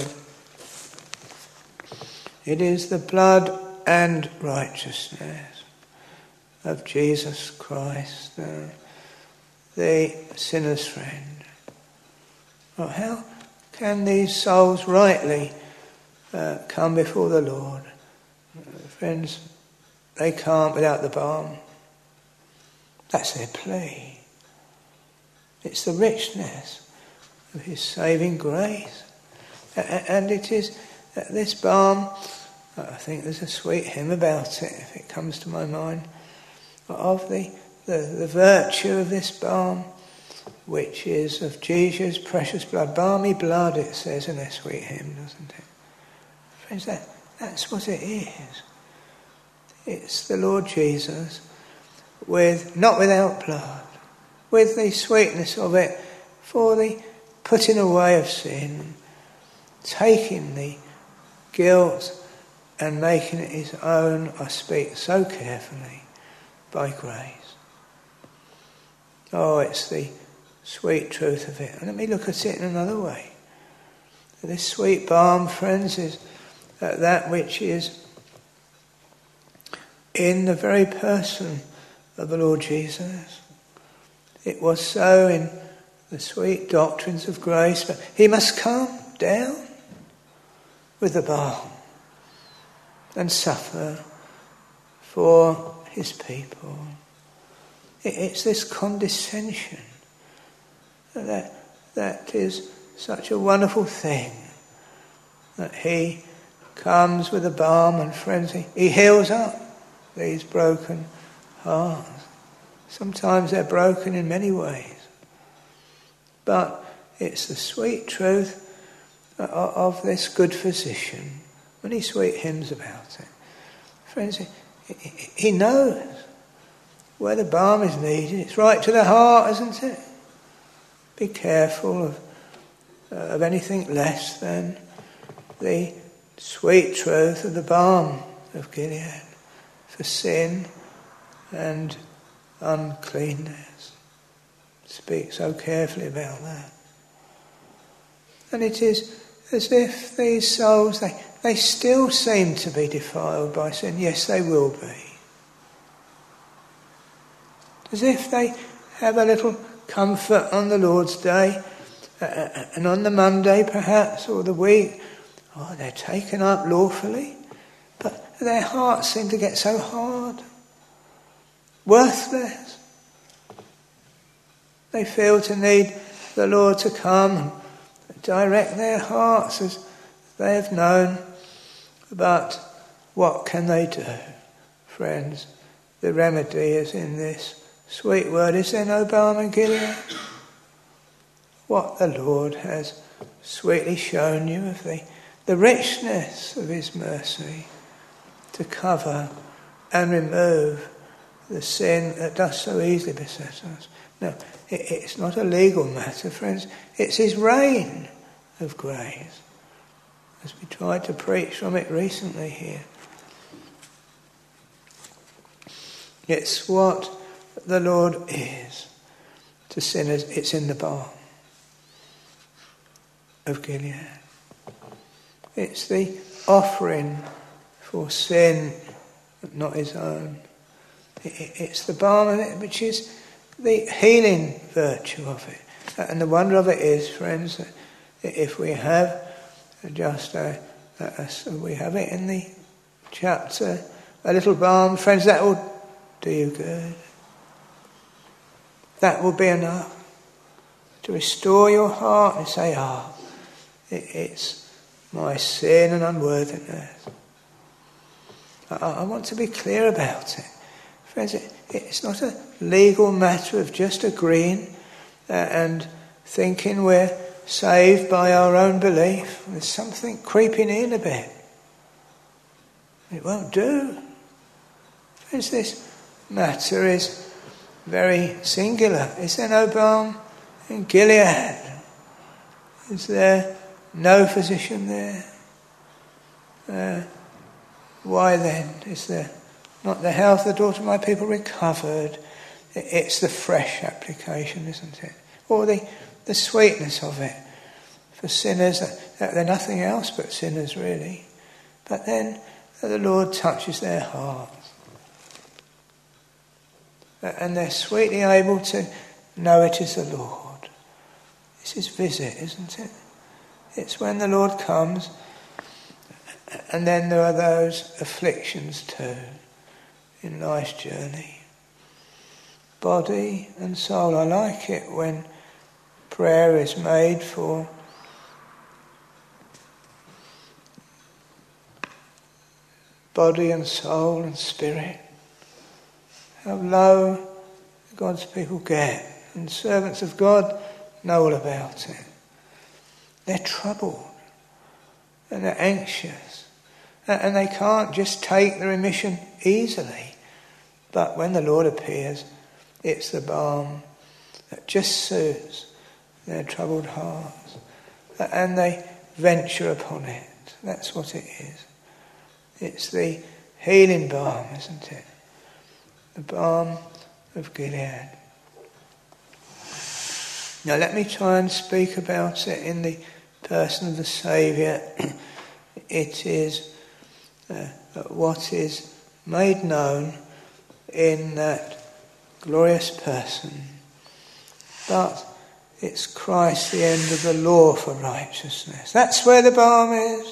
It is the blood and righteousness of Jesus Christ, the sinner's friend. Well, how can these souls rightly come before the Lord? Friends, they can't without the balm. That's their plea. It's the richness of his saving grace. And it is this balm, I think there's a sweet hymn about it, if it comes to my mind, of the virtue of this balm, which is of Jesus' precious blood. Balmy blood, it says in their sweet hymn, doesn't it? Friends, that's what it is. It's the Lord Jesus, not without blood, with the sweetness of it for the putting away of sin, taking the guilt and making it his own, I speak so carefully, by grace. Oh, it's the sweet truth of it. And let me look at it in another way. This sweet balm, friends, is that which is in the very person of the Lord Jesus. It was so in the sweet doctrines of grace, but he must come down with the balm and suffer for his people. It's this condescension that is such a wonderful thing, that he comes with the balm, and friends, he heals up these broken hearts. Sometimes they're broken in many ways, but it's the sweet truth of this good physician. Many sweet hymns about it. Friends, he knows where the balm is needed. It's right to the heart, isn't it? Be careful of anything less than the sweet truth of the balm of Gilead for sin and uncleanness. Speak so carefully about that. And it is as if these souls, they still seem to be defiled by sin. Yes, they will be. As if they have a little comfort on the Lord's Day, and on the Monday perhaps, or the week. Oh, they're taken up lawfully, but their hearts seem to get so hard, worthless. They feel to need the Lord to come and direct their hearts as they have known. But what can they do? Friends, the remedy is in this sweet word. Is there no balm in Gilead? What the Lord has sweetly shown you of the richness of his mercy to cover and remove the sin that does so easily beset us. No, it's not a legal matter, friends. It's his reign of grace, as we tried to preach from it recently here. It's what the Lord is to sinners. It's in the balm of Gilead. It's the offering for sin, but not his own. It's the balm of it, which is the healing virtue of it. And the wonder of it is, friends, that if we have just we have it in the chapter, a little balm, friends, that will do you good. That will be enough to restore your heart and say, it's my sin and unworthiness. I want to be clear about it. Friends, it's not a legal matter of just agreeing and thinking we're saved by our own belief. There's something creeping in a bit. It won't do. Friends, this matter is very singular. Is there no balm in Gilead? Is there no physician there? Why then is there not the health of the daughter of my people recovered? It's the fresh application, isn't it? Or the sweetness of it for sinners. That they're nothing else but sinners, really. But then the Lord touches their hearts. And they're sweetly able to know it is the Lord. It's his visit, isn't it? It's when the Lord comes, and then there are those afflictions too in life's journey. Body and soul. I like it when prayer is made for body and soul and spirit. How low God's people get, and servants of God know all about it. They're troubled and they're anxious, and they can't just take the remission easily. But when the Lord appears, it's the balm that just soothes their troubled hearts, and they venture upon it. That's what it is. It's the healing balm, isn't it? The balm of Gilead. Now let me try and speak about it in the person of the Saviour. It is what is made known in that glorious person. But it's Christ, the end of the law for righteousness. That's where the balm is.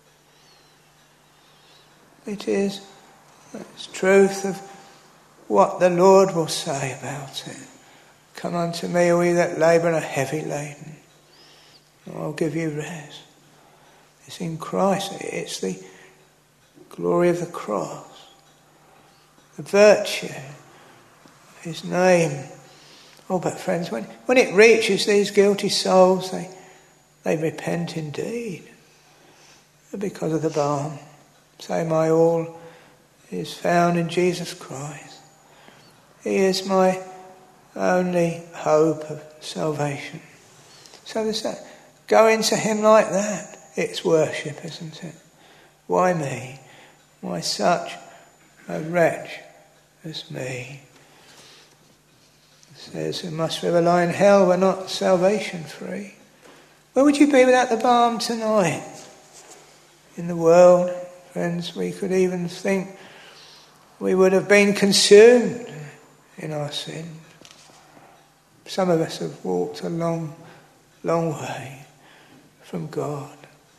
It is it's truth of what the Lord will say about it. Come unto me, all ye that labour and are heavy laden, and I'll give you rest. It's in Christ. It's the glory of the cross, the virtue of his name. Oh, but friends, when it reaches these guilty souls, they repent indeed because of the balm. Say, my all is found in Jesus Christ. He is my only hope of salvation. So there's that. Going to him like that, it's worship, isn't it? Why me? Why such a wretch as me? It says we must rely in hell, we're not salvation free. Where would you be without the balm tonight? In the world, friends, we could even think we would have been consumed in our sin. Some of us have walked a long, long way from God,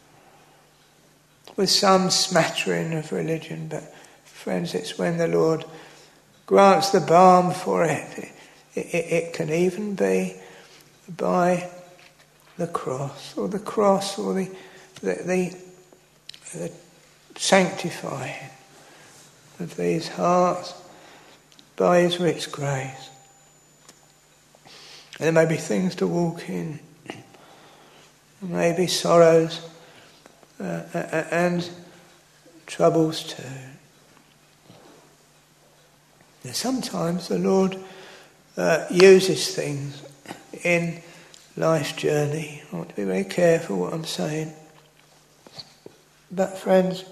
with some smattering of religion, but friends, it's when the Lord grants the balm for it. It can even be by the cross, or the sanctifying of these hearts by his rich grace. And there may be things to walk in, there may be sorrows and troubles too. And sometimes the Lord uses things in life's journey. I want to be very careful what I'm saying. But friends,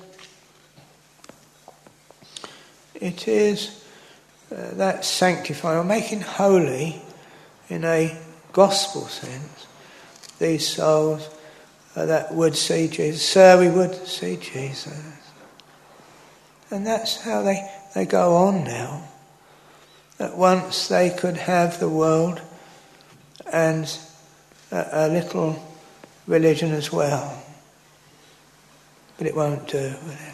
it is that sanctifying or making holy in a gospel sense these souls that would see Jesus. Sir, we would see Jesus. And that's how they go on now. That once they could have the world and a little religion as well. But it won't do, will it?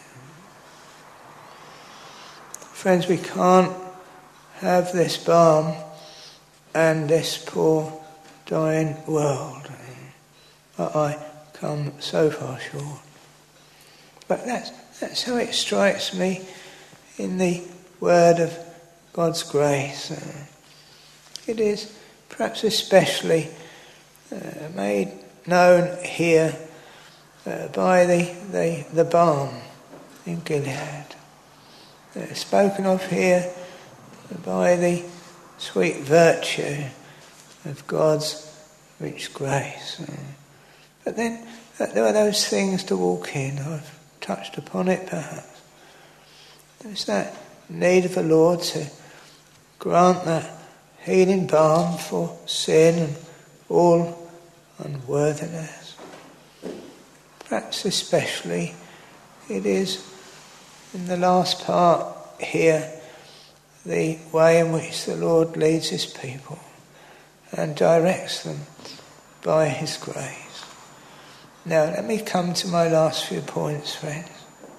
Friends, we can't have this balm and this poor dying world. I come so far short. But that's how it strikes me in the word of God's grace. It is perhaps especially made known here by the balm in Gilead. Spoken of here by the sweet virtue of God's rich grace. But then there are those things to walk in. I've touched upon it perhaps. There's that need of the Lord to grant that healing balm for sin and all unworthiness. Perhaps especially it is in the last part here, the way in which the Lord leads his people and directs them by his grace. Now let me come to my last few points, friends.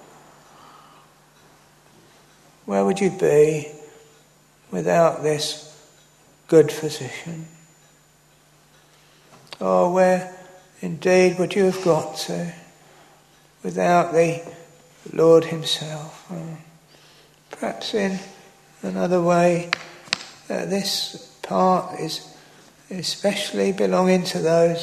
Where would you be without this good physician? Or where indeed would you have got to without the Lord himself? Perhaps in another way, this part is especially belonging to those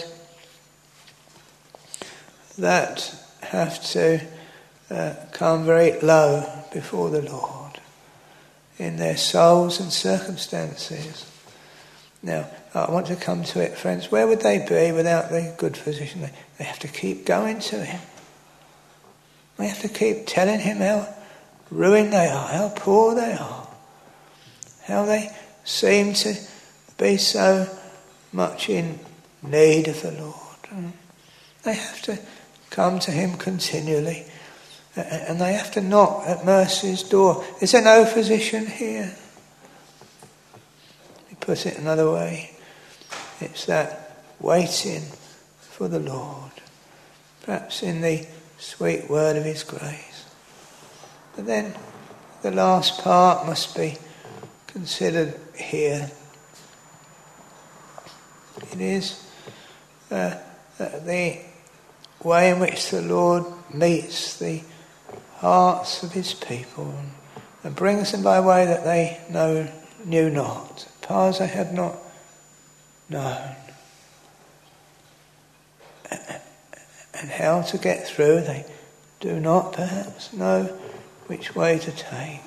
that have to come very low before the Lord in their souls and circumstances. Now, I want to come to it, friends. Where would they be without the good physician? They have to keep going to him. They have to keep telling him how ruined they are, how poor they are, how they seem to be so much in need of the Lord. They have to come to him continually, and they have to knock at mercy's door. Is there no physician here? Let me put it another way. It's that waiting for the Lord, perhaps in the sweet word of his grace. But then the last part must be considered here. It is the way in which the Lord meets the hearts of his people and brings them by a way that they knew not, paths they had not known, and how to get through they do not perhaps know which way to take,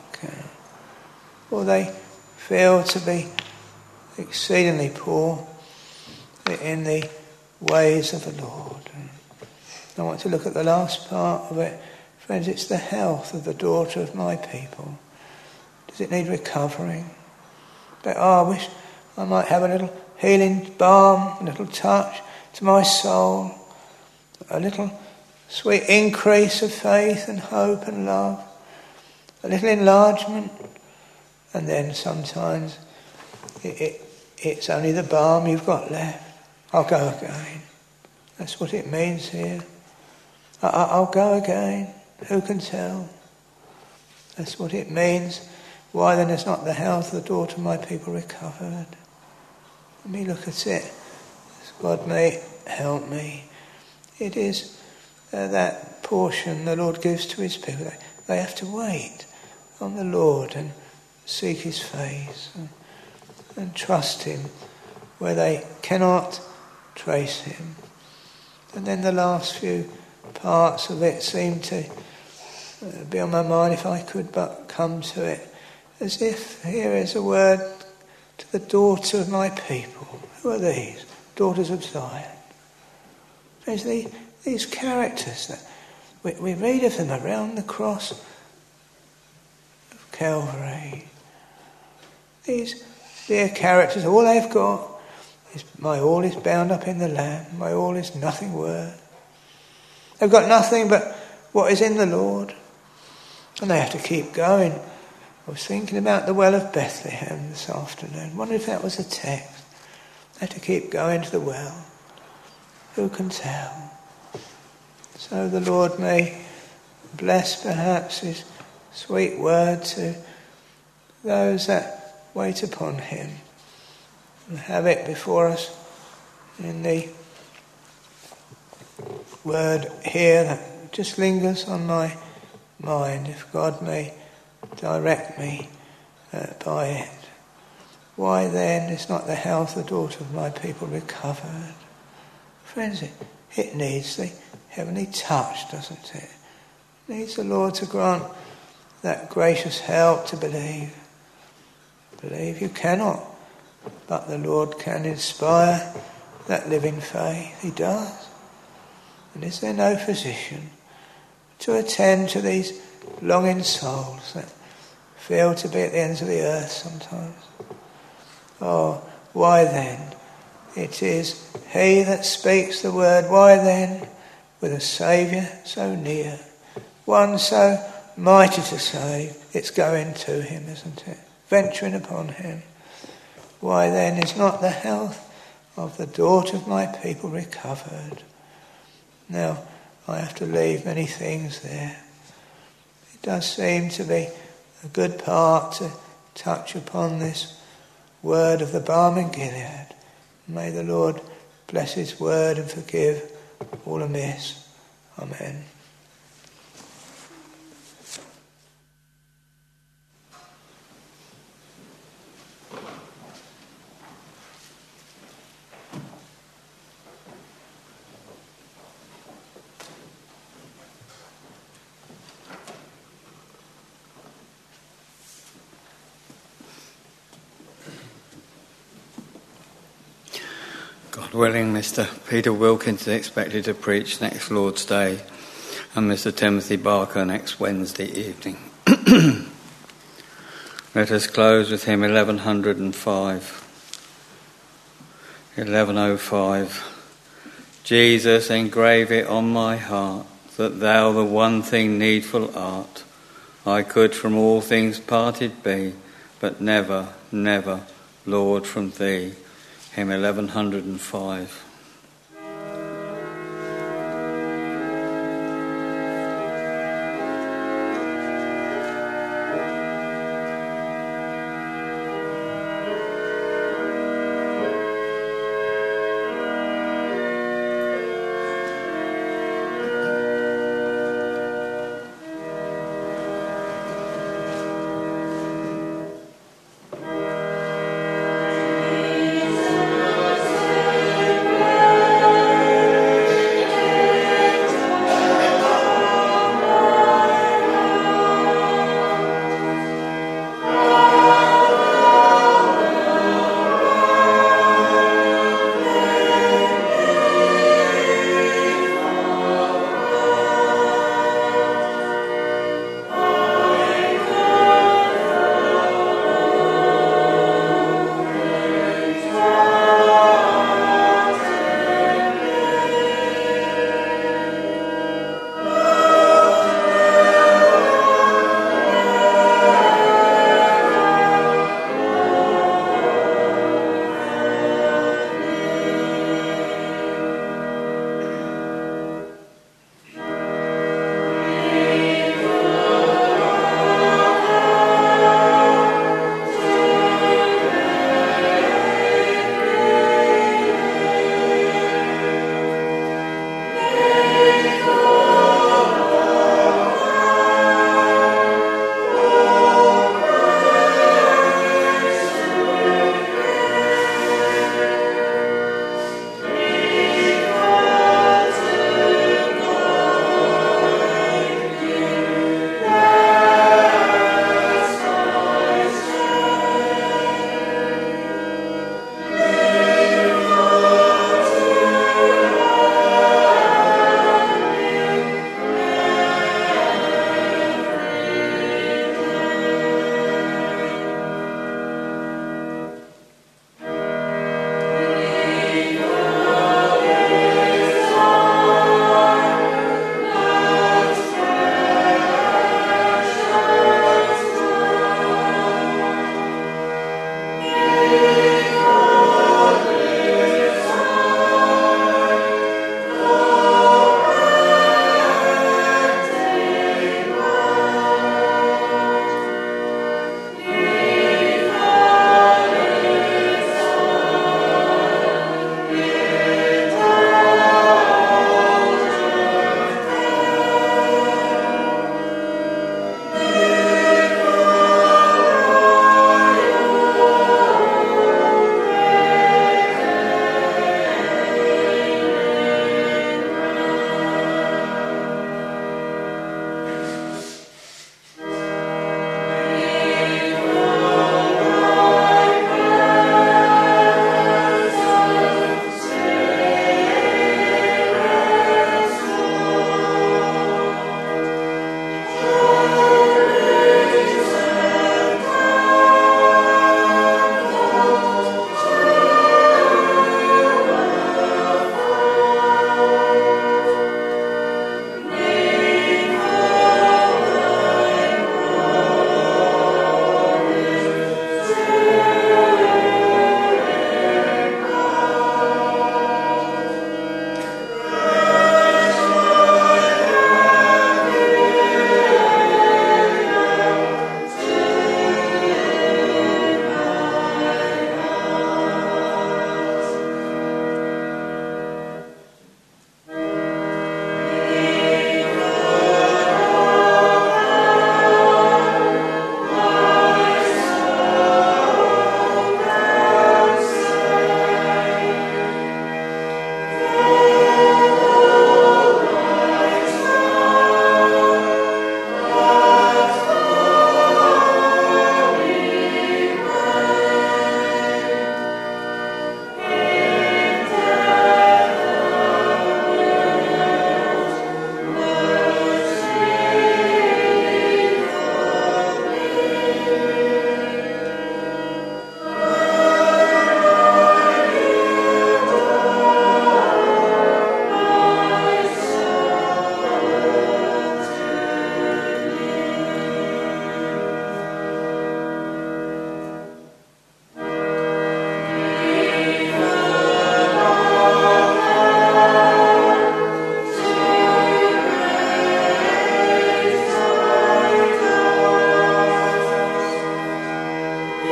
or they feel to be exceedingly poor in the ways of the Lord. I want to look at the last part of it. Friends, it's the health of the daughter of my people. Does it need recovering? But I wish I might have a little healing balm, a little touch to my soul, a little sweet increase of faith and hope and love, a little enlargement, and then sometimes it's only the balm you've got left. I'll go again. That's what it means here. I'll go again. Who can tell? That's what it means. Why then is not the health of the daughter of my people recovered? Let me look at it. As God may help me. It is that portion the Lord gives to his people. They have to wait on the Lord and seek his face and trust him where they cannot trace him. And then the last few parts of it seem to be on my mind, if I could but come to it, as if here is a word to the daughter of my people. Who are these? Daughters of Zion. There's these characters that we read of them around the cross of Calvary. These dear characters, all they've got is my all is bound up in the Lamb, my all is nothing worth. They've got nothing but what is in the Lord. And they have to keep going. I was thinking about the well of Bethlehem this afternoon. Wonder if that was a text. They have to keep going to the well. Who can tell? So the Lord may bless perhaps his sweet word to those that wait upon him, and have it before us in the word here that just lingers on my mind, if God may direct me by it. Why then is not the health of the daughter of my people recovered? Friends, it needs the heavenly touch, doesn't it? It needs the Lord to grant that gracious help to believe. Believe you cannot, but the Lord can inspire that living faith. He does. And is there no physician to attend to these longing souls that feel to be at the ends of the earth sometimes? Oh, why then? It is he that speaks the word. Why then, with a Saviour so near, one so mighty to save, it's going to him, isn't it? Venturing upon him. Why then is not the health of the daughter of my people recovered? Now I have to leave many things there. It does seem to be a good part to touch upon this word of the balm in Gilead. May the Lord bless his word and forgive all amiss. Amen. God willing, Mr. Peter Wilkins is expected to preach next Lord's Day, and Mr. Timothy Barker next Wednesday evening. Let us close with hymn 1105. 1105. Jesus, engrave it on my heart, that thou the one thing needful art. I could from all things parted be, but never, never, Lord, from thee. Hymn 1105. Amen.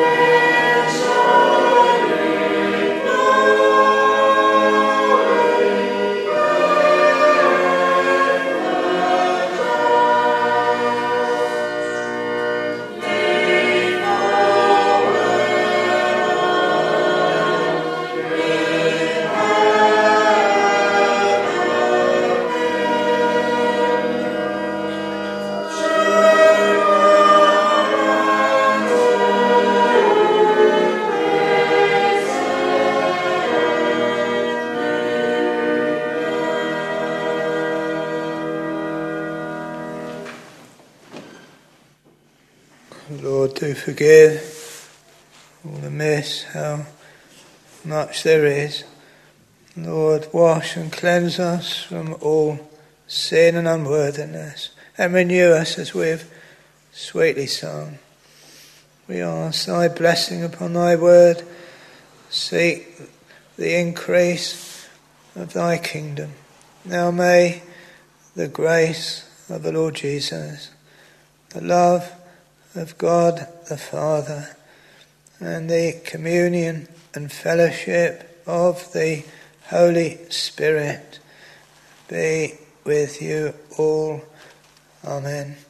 Lord, do forgive all the miss, how much there is. Lord, wash and cleanse us from all sin and unworthiness, and renew us as we've sweetly sung. We ask thy blessing upon thy word. Seek the increase of thy kingdom. Now may the grace of the Lord Jesus, the love of God the Father, and the communion and fellowship of the Holy Spirit be with you all. Amen.